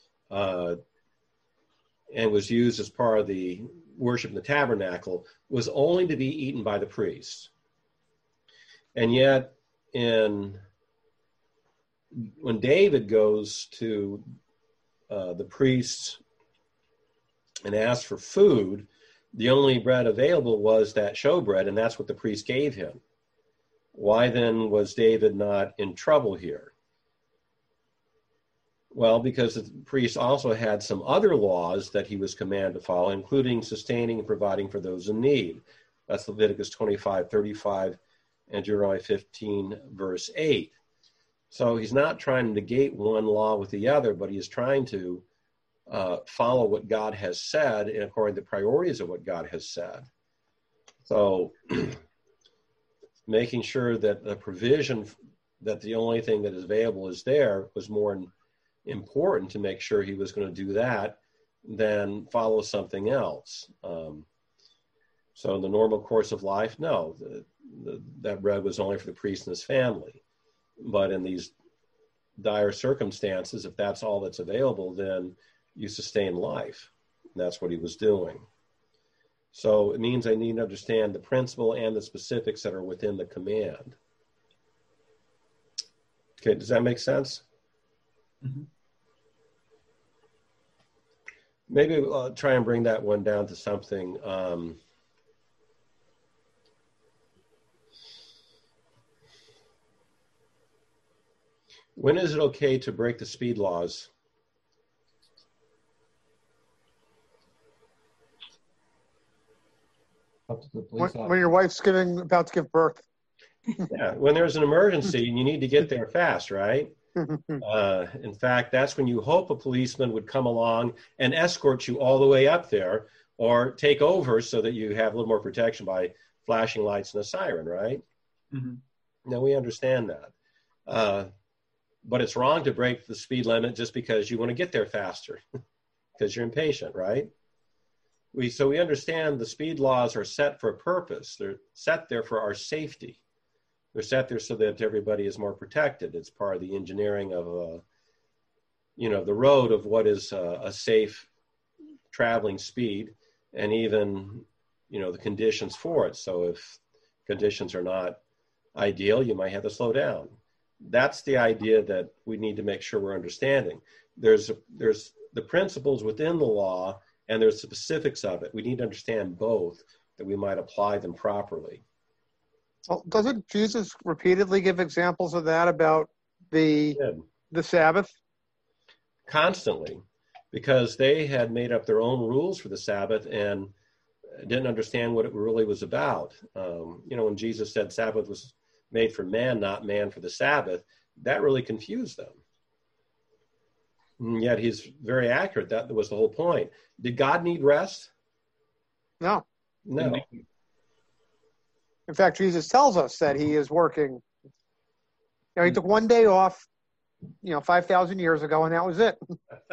A: and was used as part of the worship in the tabernacle was only to be eaten by the priests. And yet, when David goes to the priests and asked for food, the only bread available was that showbread, and that's what the priest gave him. Why then was David not in trouble here? Well, because the priest also had some other laws that he was commanded to follow, including sustaining and providing for those in need. That's Leviticus 25:35 and Deuteronomy 15, verse 8. So he's not trying to negate one law with the other, but he is trying to follow what God has said and according to the priorities of what God has said. So making sure that the provision, that the only thing that is available is there, was more important to make sure he was going to do that than follow something else. So in the normal course of life, no, that bread was only for the priest and his family. But in these dire circumstances, if that's all that's available, then you sustain life. And that's what he was doing. So it means I need to understand the principle and the specifics that are within the command. Okay, does that make sense?
D: Mm-hmm.
A: Maybe I'll try and bring that one down to something. When is it okay to break the speed laws?
F: Up to the police
B: When your wife's about to give birth.
A: Yeah, when there's an emergency and you need to get there fast, right? In fact, that's when you hope a policeman would come along and escort you all the way up there or take over so that you have a little more protection by flashing lights and a siren, right?
D: Mm-hmm.
A: Now, we understand that. But it's wrong to break the speed limit just because you want to get there faster because you're impatient, right? So we understand the speed laws are set for a purpose. They're set there for our safety. They're set there so that everybody is more protected. It's part of the engineering of, the road of what is a safe traveling speed, and even, the conditions for it. So if conditions are not ideal, you might have to slow down. That's the idea that we need to make sure we're understanding. There's the principles within the law, and there's the specifics of it. We need to understand both, that we might apply them properly.
B: Well, doesn't Jesus repeatedly give examples of that about the Sabbath?
A: Constantly, because they had made up their own rules for the Sabbath and didn't understand what it really was about. When Jesus said Sabbath was made for man, not man for the Sabbath, that really confused them. And yet he's very accurate. That was the whole point. Did God need rest?
B: No.
A: No.
B: In fact, Jesus tells us that he is working. He took one day off, 5,000 years ago, and that was it.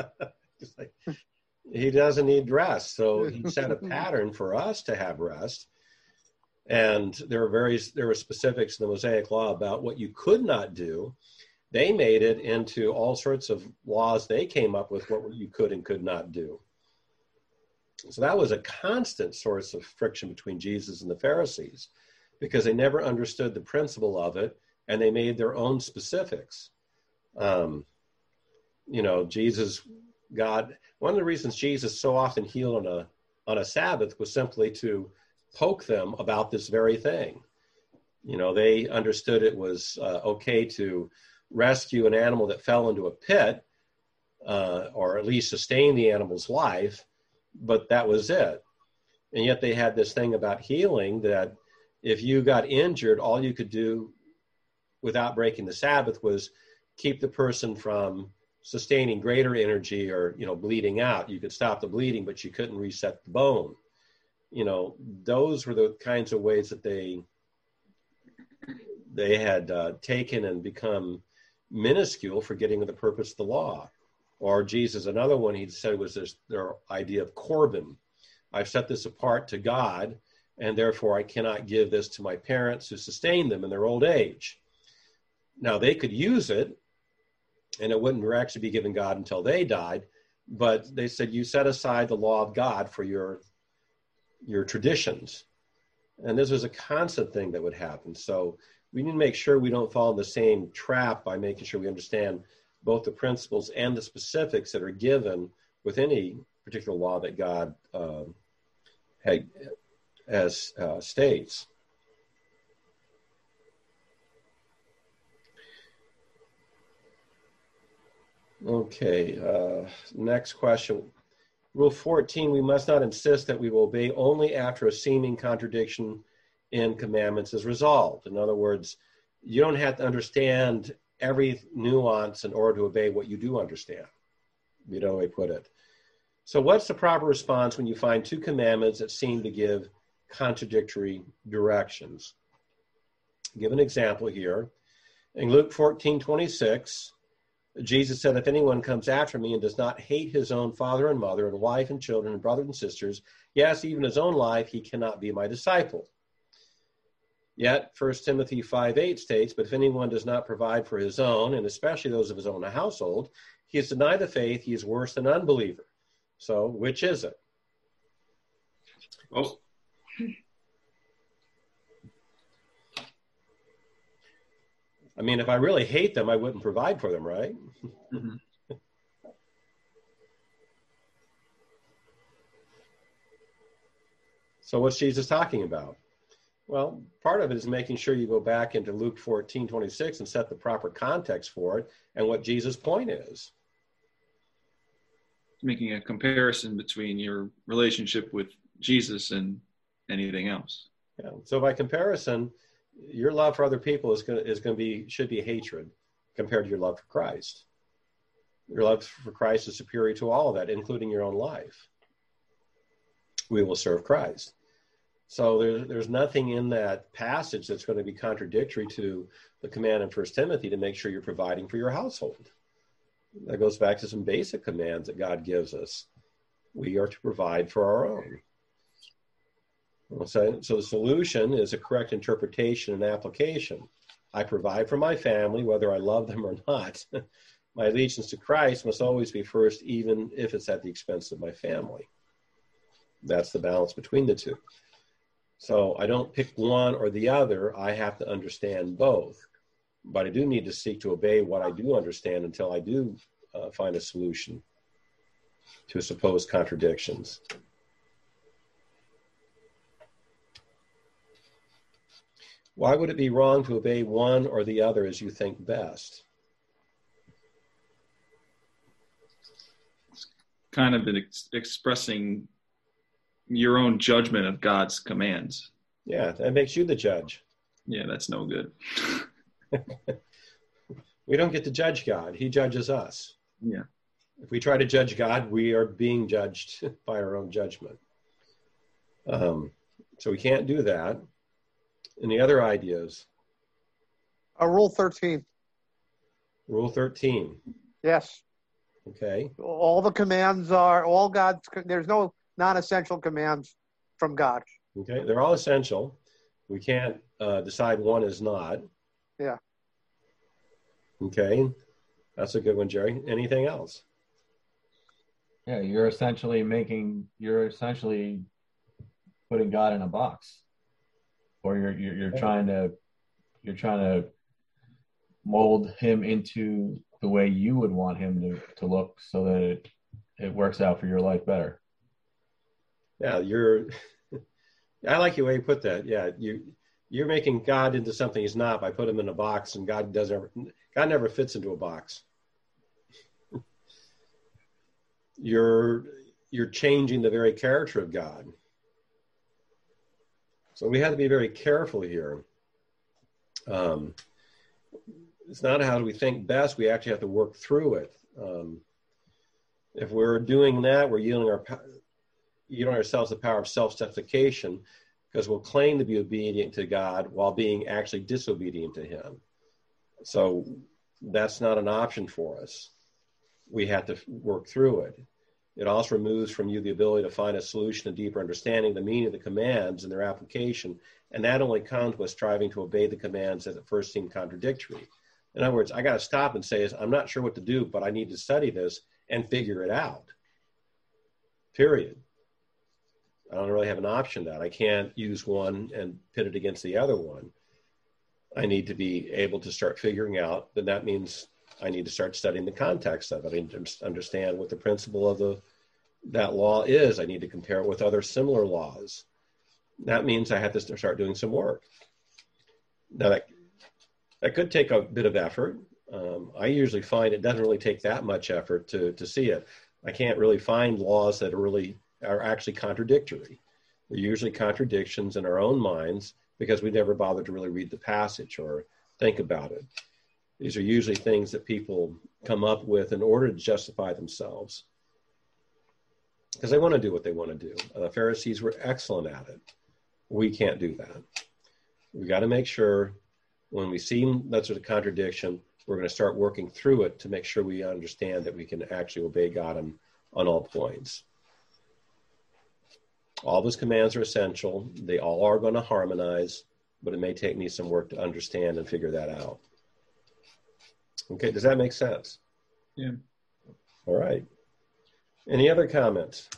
A: He doesn't need rest. So he set a pattern for us to have rest. And there were specifics in the Mosaic Law about what you could not do. They made it into all sorts of laws they came up with, what you could and could not do. So that was a constant source of friction between Jesus and the Pharisees, because they never understood the principle of it, and they made their own specifics. Jesus, God, one of the reasons Jesus so often healed on a Sabbath was simply to poke them about this very thing. They understood it was okay to rescue an animal that fell into a pit, or at least sustain the animal's life, but that was it. And yet they had this thing about healing, that if you got injured, all you could do without breaking the Sabbath was keep the person from sustaining greater energy or, bleeding out. You could stop the bleeding, but you couldn't reset the bone. Those were the kinds of ways that they had taken and become minuscule, forgetting the purpose of the law. Or Jesus, another one he said was their idea of Corban. I've set this apart to God, and therefore I cannot give this to my parents who sustain them in their old age. Now, they could use it, and it wouldn't actually be given God until they died, but they said, you set aside the law of God for your traditions. And this was a constant thing that would happen. So we need to make sure we don't fall in the same trap by making sure we understand both the principles and the specifics that are given with any particular law that God states. Okay, next question. Rule 14, we must not insist that we will obey only after a seeming contradiction in commandments is resolved. In other words, you don't have to understand every nuance in order to obey what you do understand. You know how I put it. So what's the proper response when you find two commandments that seem to give contradictory directions? Give an example here. In Luke 14:26, Jesus said, if anyone comes after me and does not hate his own father and mother and wife and children and brothers and sisters, yes, even his own life, he cannot be my disciple. Yet 1 Timothy 5:8 states, but if anyone does not provide for his own, and especially those of his own household, he has denied the faith, he is worse than an unbeliever. So which is it?
D: Oh.
A: I mean, if I really hate them, I wouldn't provide for them, right?
D: Mm-hmm.
A: So what's Jesus talking about? Well, part of it is making sure you go back into Luke 14:26 and set the proper context for it and what Jesus' point is.
D: Making a comparison between your relationship with Jesus and anything else.
A: Yeah. So by comparison, your love for other people should be hatred compared to your love for Christ. Your love for Christ is superior to all of that, including your own life. We will serve Christ. So there's nothing in that passage that's going to be contradictory to the command in 1 Timothy to make sure you're providing for your household. That goes back to some basic commands that God gives us. We are to provide for our own. So the solution is a correct interpretation and application. I provide for my family, whether I love them or not. My allegiance to Christ must always be first, even if it's at the expense of my family. That's the balance between the two. So I don't pick one or the other. I have to understand both. But I do need to seek to obey what I do understand until I do find a solution to supposed contradictions. Why would it be wrong to obey one or the other as you think best?
D: Kind of expressing your own judgment of God's commands.
A: Yeah, that makes you the judge.
D: Yeah, that's no good.
A: We don't get to judge God. He judges us.
D: Yeah.
A: If we try to judge God, we are being judged by our own judgment. So we can't do that. Any other ideas?
B: Rule 13.
A: Rule 13.
B: Yes.
A: Okay.
B: All the commands are, all God's, there's no non-essential commands from God.
A: Okay. They're all essential. We can't decide one is not.
B: Yeah.
A: Okay. That's a good one, Jerry. Anything else?
F: Yeah, you're essentially putting God in a box, or you're trying to mold him into the way you would want him to look, so that it works out for your life better.
A: Yeah, I like the way you put that. Yeah, you're making God into something he's not by putting him in a box, and God never fits into a box. You're changing the very character of God. So we have to be very careful here. It's not how do we think best. We actually have to work through it. If we're doing that, we're yielding ourselves the power of self-justification, because we'll claim to be obedient to God while being actually disobedient to him. So that's not an option for us. We have to work through it. It also removes from you the ability to find a solution, a deeper understanding the meaning of the commands and their application. And that only comes with striving to obey the commands that at first seem contradictory. In other words, I got to stop and say, I'm not sure what to do, but I need to study this and figure it out. Period. I don't really have an option to that. I can't use one and pit it against the other one. I need to be able to start figuring out that means I need to start studying the context of it. I need to understand what the principle of that law is. I need to compare it with other similar laws. That means I have to start doing some work. Now, that could take a bit of effort. I usually find it doesn't really take that much effort to see it. I can't really find laws that are actually contradictory. They're usually contradictions in our own minds because we never bothered to really read the passage or think about it. These are usually things that people come up with in order to justify themselves, because they want to do what they want to do. The Pharisees were excellent at it. We can't do that. We got to make sure when we see that sort of contradiction, we're going to start working through it to make sure we understand that we can actually obey God on all points. All those commands are essential. They all are going to harmonize, but it may take me some work to understand and figure that out. Okay, does that make sense?
D: Yeah.
A: All right. Any other comments?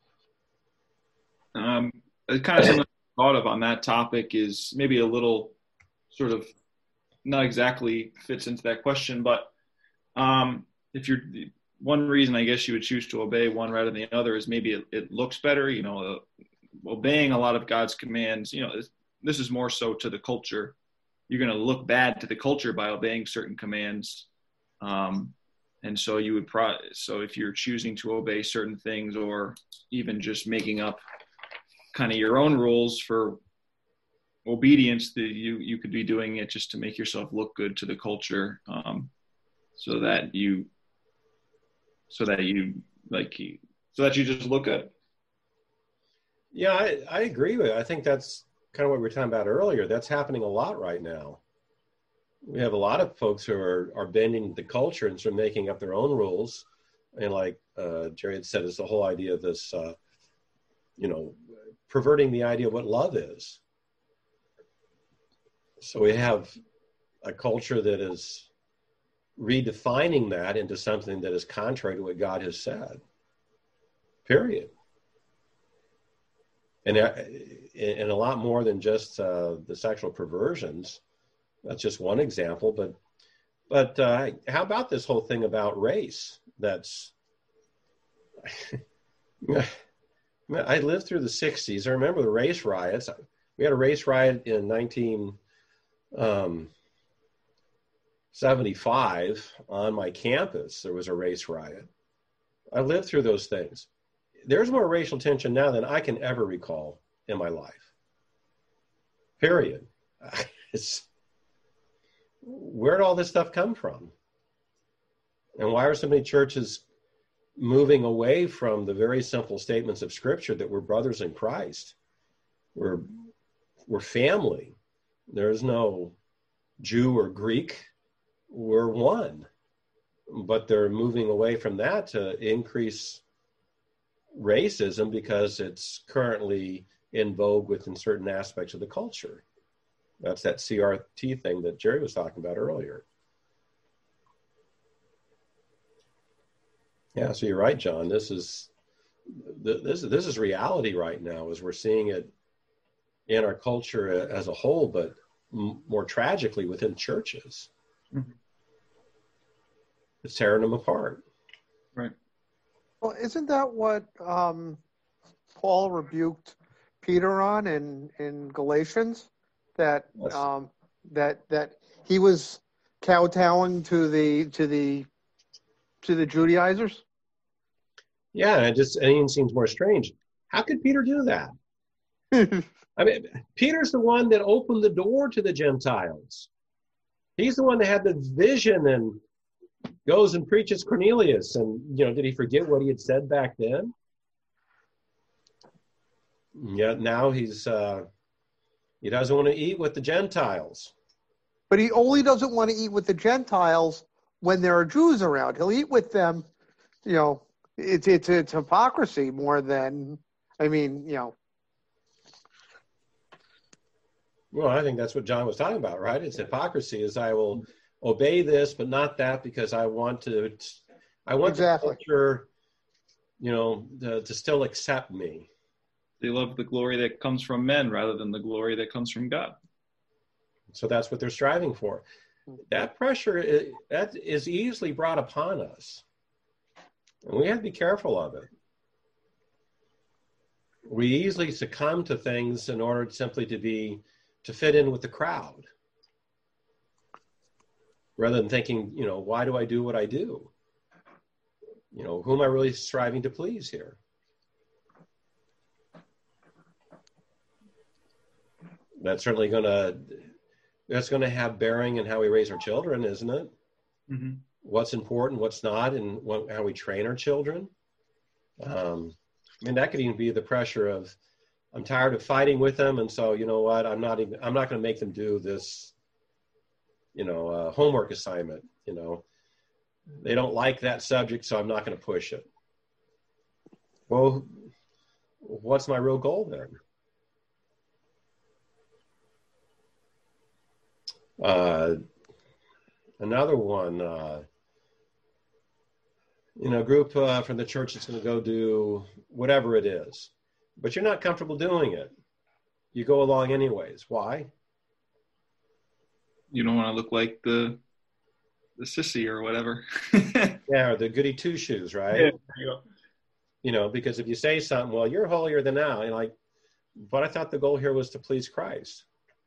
D: Kind of something I thought of on that topic is maybe a little sort of not exactly fits into that question, but if you're one reason I guess you would choose to obey one rather than the other is maybe it looks better, obeying a lot of God's commands, this is more so to the culture. You're going to look bad to the culture by obeying certain commands. And so you would so if you're choosing to obey certain things or even just making up kind of your own rules for obedience, that you could be doing it just to make yourself look good to the culture, so that you just look good.
A: Yeah, I agree with it. I think that's kind of what we were talking about earlier. That's happening a lot right now. We have a lot of folks who are bending the culture and sort of making up their own rules. And like Jerry had said, it's the whole idea of this, perverting the idea of what love is. So we have a culture that is redefining that into something that is contrary to what God has said. Period. and a lot more than just the sexual perversions. That's just one example, but how about this whole thing about race? That's I lived through the 60s. I remember the race riots. We had a race riot in 1975 on my campus. There was a race riot. I lived through those things. There's more racial tension now than I can ever recall in my life. Period. Where'd all this stuff come from? And why are so many churches moving away from the very simple statements of Scripture that we're brothers in Christ? We're family. There's no Jew or Greek. We're one. But they're moving away from that to increase racism because it's currently in vogue within certain aspects of the culture. That's that CRT thing that Jerry was talking about earlier. Yeah, so you're right, John. This is reality right now, as we're seeing it in our culture as a whole, but more tragically within churches. Mm-hmm. It's tearing them apart.
D: Right.
B: Well, isn't that what Paul rebuked Peter on in Galatians? That yes. that he was kowtowing to the Judaizers.
A: Yeah, and it even seems more strange. How could Peter do that? I mean, Peter's the one that opened the door to the Gentiles. He's the one that had the vision and goes and preaches Cornelius. And, did he forget what he had said back then? Yeah, now he doesn't want to eat with the Gentiles.
B: But he only doesn't want to eat with the Gentiles when there are Jews around. He'll eat with them. It's hypocrisy more than,
A: Well, I think that's what John was talking about, right? It's hypocrisy. Is I will obey this, but not that, because I want
B: exactly.
A: the culture, to still accept me.
D: They love the glory that comes from men rather than the glory that comes from God.
A: So that's what they're striving for. That pressure that is easily brought upon us, and we have to be careful of it. We easily succumb to things in order simply to fit in with the crowd, rather than thinking, why do I do what I do? Who am I really striving to please here? That's certainly going to have bearing in how we raise our children, isn't it? Mm-hmm. What's important, what's not, and how we train our children. That could even be the pressure of, I'm tired of fighting with them, and so, you know what, I'm not going to make them do this, homework assignment. They don't like that subject, so I'm not going to push it. Well, what's my real goal then? Another one, a group from the church is going to go do whatever it is, but you're not comfortable doing it. You go along anyways. Why?
D: You don't want to look like the sissy or whatever.
A: Yeah, or the goody two shoes, right? Yeah. Because if you say something, well, you're holier than thou, and but I thought the goal here was to please Christ.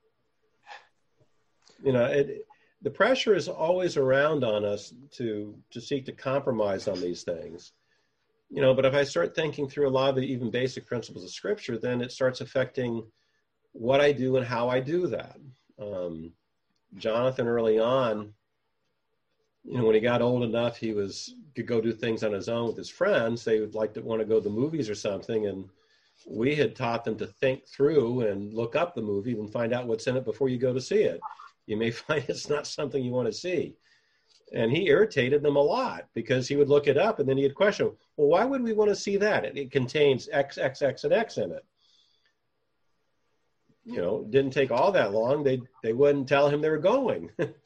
A: The pressure is always around on us to seek to compromise on these things. But if I start thinking through a lot of the even basic principles of Scripture, then it starts affecting what I do and how I do that. Jonathan, early on, when he got old enough, he could go do things on his own with his friends. They would want to go to the movies or something, and we had taught them to think through and look up the movie and find out what's in it before you go to see it. You may find it's not something you want to see. And he irritated them a lot because he would look it up and then he'd question, well, why would we want to see that? It contains X, X, X, and X in it. It didn't take all that long. They wouldn't tell him they were going.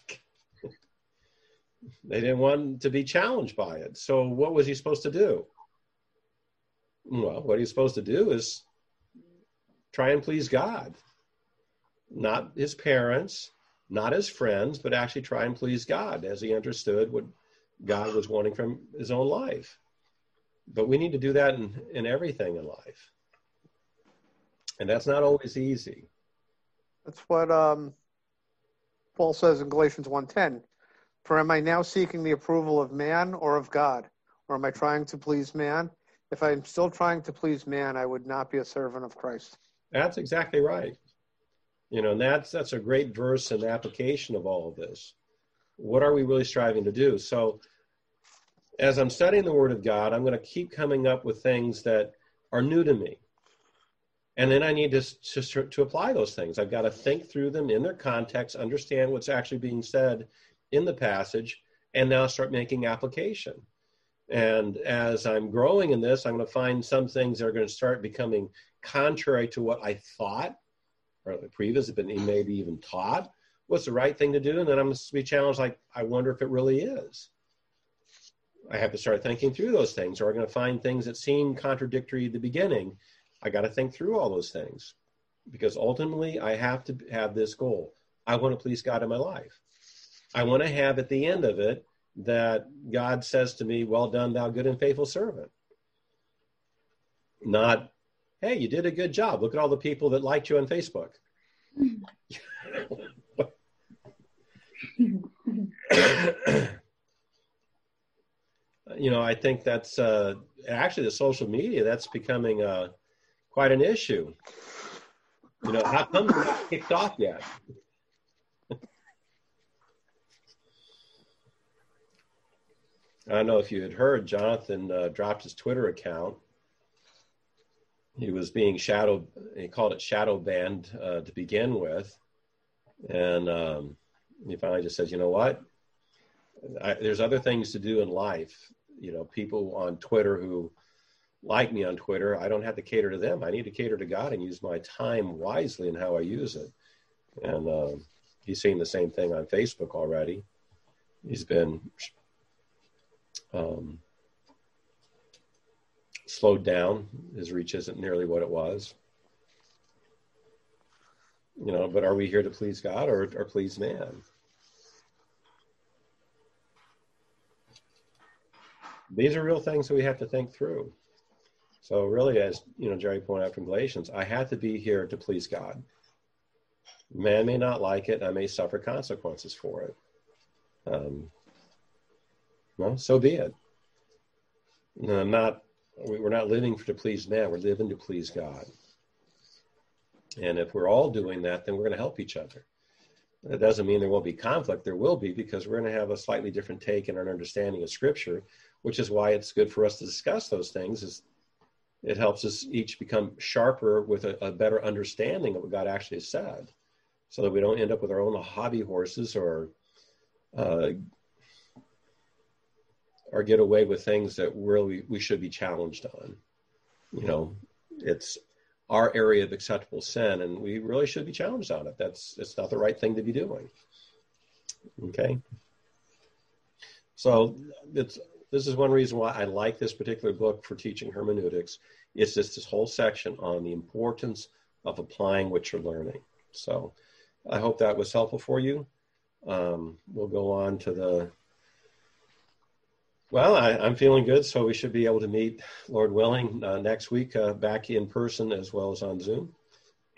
A: They didn't want to be challenged by it. So what was he supposed to do? Well, what he's supposed to do is try and please God, not his parents, not his friends, but actually try and please God as he understood what God was wanting from his own life. But we need to do that in everything in life. And that's not always easy.
B: That's what Paul says in Galatians 1:10. For am I now seeking the approval of man or of God? Or am I trying to please man? If I'm still trying to please man, I would not be a servant of Christ.
A: That's exactly right. And that's a great verse in the application of all of this. What are we really striving to do? So as I'm studying the Word of God, I'm going to keep coming up with things that are new to me. And then I need to apply those things. I've got to think through them in their context, understand what's actually being said in the passage, and now start making application. And as I'm growing in this, I'm going to find some things that are going to start becoming contrary to what I thought, or previous, but maybe even taught, what's the right thing to do. And then I'm going to be challenged, like, I wonder if it really is. I have to start thinking through those things, or I'm going to find things that seem contradictory at the beginning. I got to think through all those things, because ultimately I have to have this goal. I want to please God in my life. I want to have at the end of it that God says to me, well done, thou good and faithful servant. Not, hey, you did a good job. Look at all the people that liked you on Facebook. I think that's actually the social media, that's becoming quite an issue. How come we're not kicked off yet? I don't know if you had heard, Jonathan dropped his Twitter account. He was being he called it shadow banned to begin with. And he finally just said, you know what? There's other things to do in life. People on Twitter who like me on Twitter, I don't have to cater to them. I need to cater to God and use my time wisely in how I use it. And he's seen the same thing on Facebook already. He's been slowed down. His reach isn't nearly what it was. But are we here to please God or please man? These are real things that we have to think through. So really, as Jerry pointed out from Galatians, I have to be here to please God. Man may not like it, and I may suffer consequences for it. Well, so be it. We're not living to please man, we're living to please God. And if we're all doing that, then we're going to help each other. That doesn't mean there won't be conflict. There will be, because we're going to have a slightly different take in our understanding of Scripture, which is why it's good for us to discuss those things. Is it helps us each become sharper with a better understanding of what God actually has said, so that we don't end up with our own hobby horses or get away with things that really we should be challenged on. It's our area of acceptable sin, and we really should be challenged on it. It's not the right thing to be doing. Okay. So this is one reason why I like this particular book for teaching hermeneutics. It's just this whole section on the importance of applying what you're learning. So I hope that was helpful for you. We'll go on to I'm feeling good, so we should be able to meet, Lord willing, next week back in person as well as on Zoom.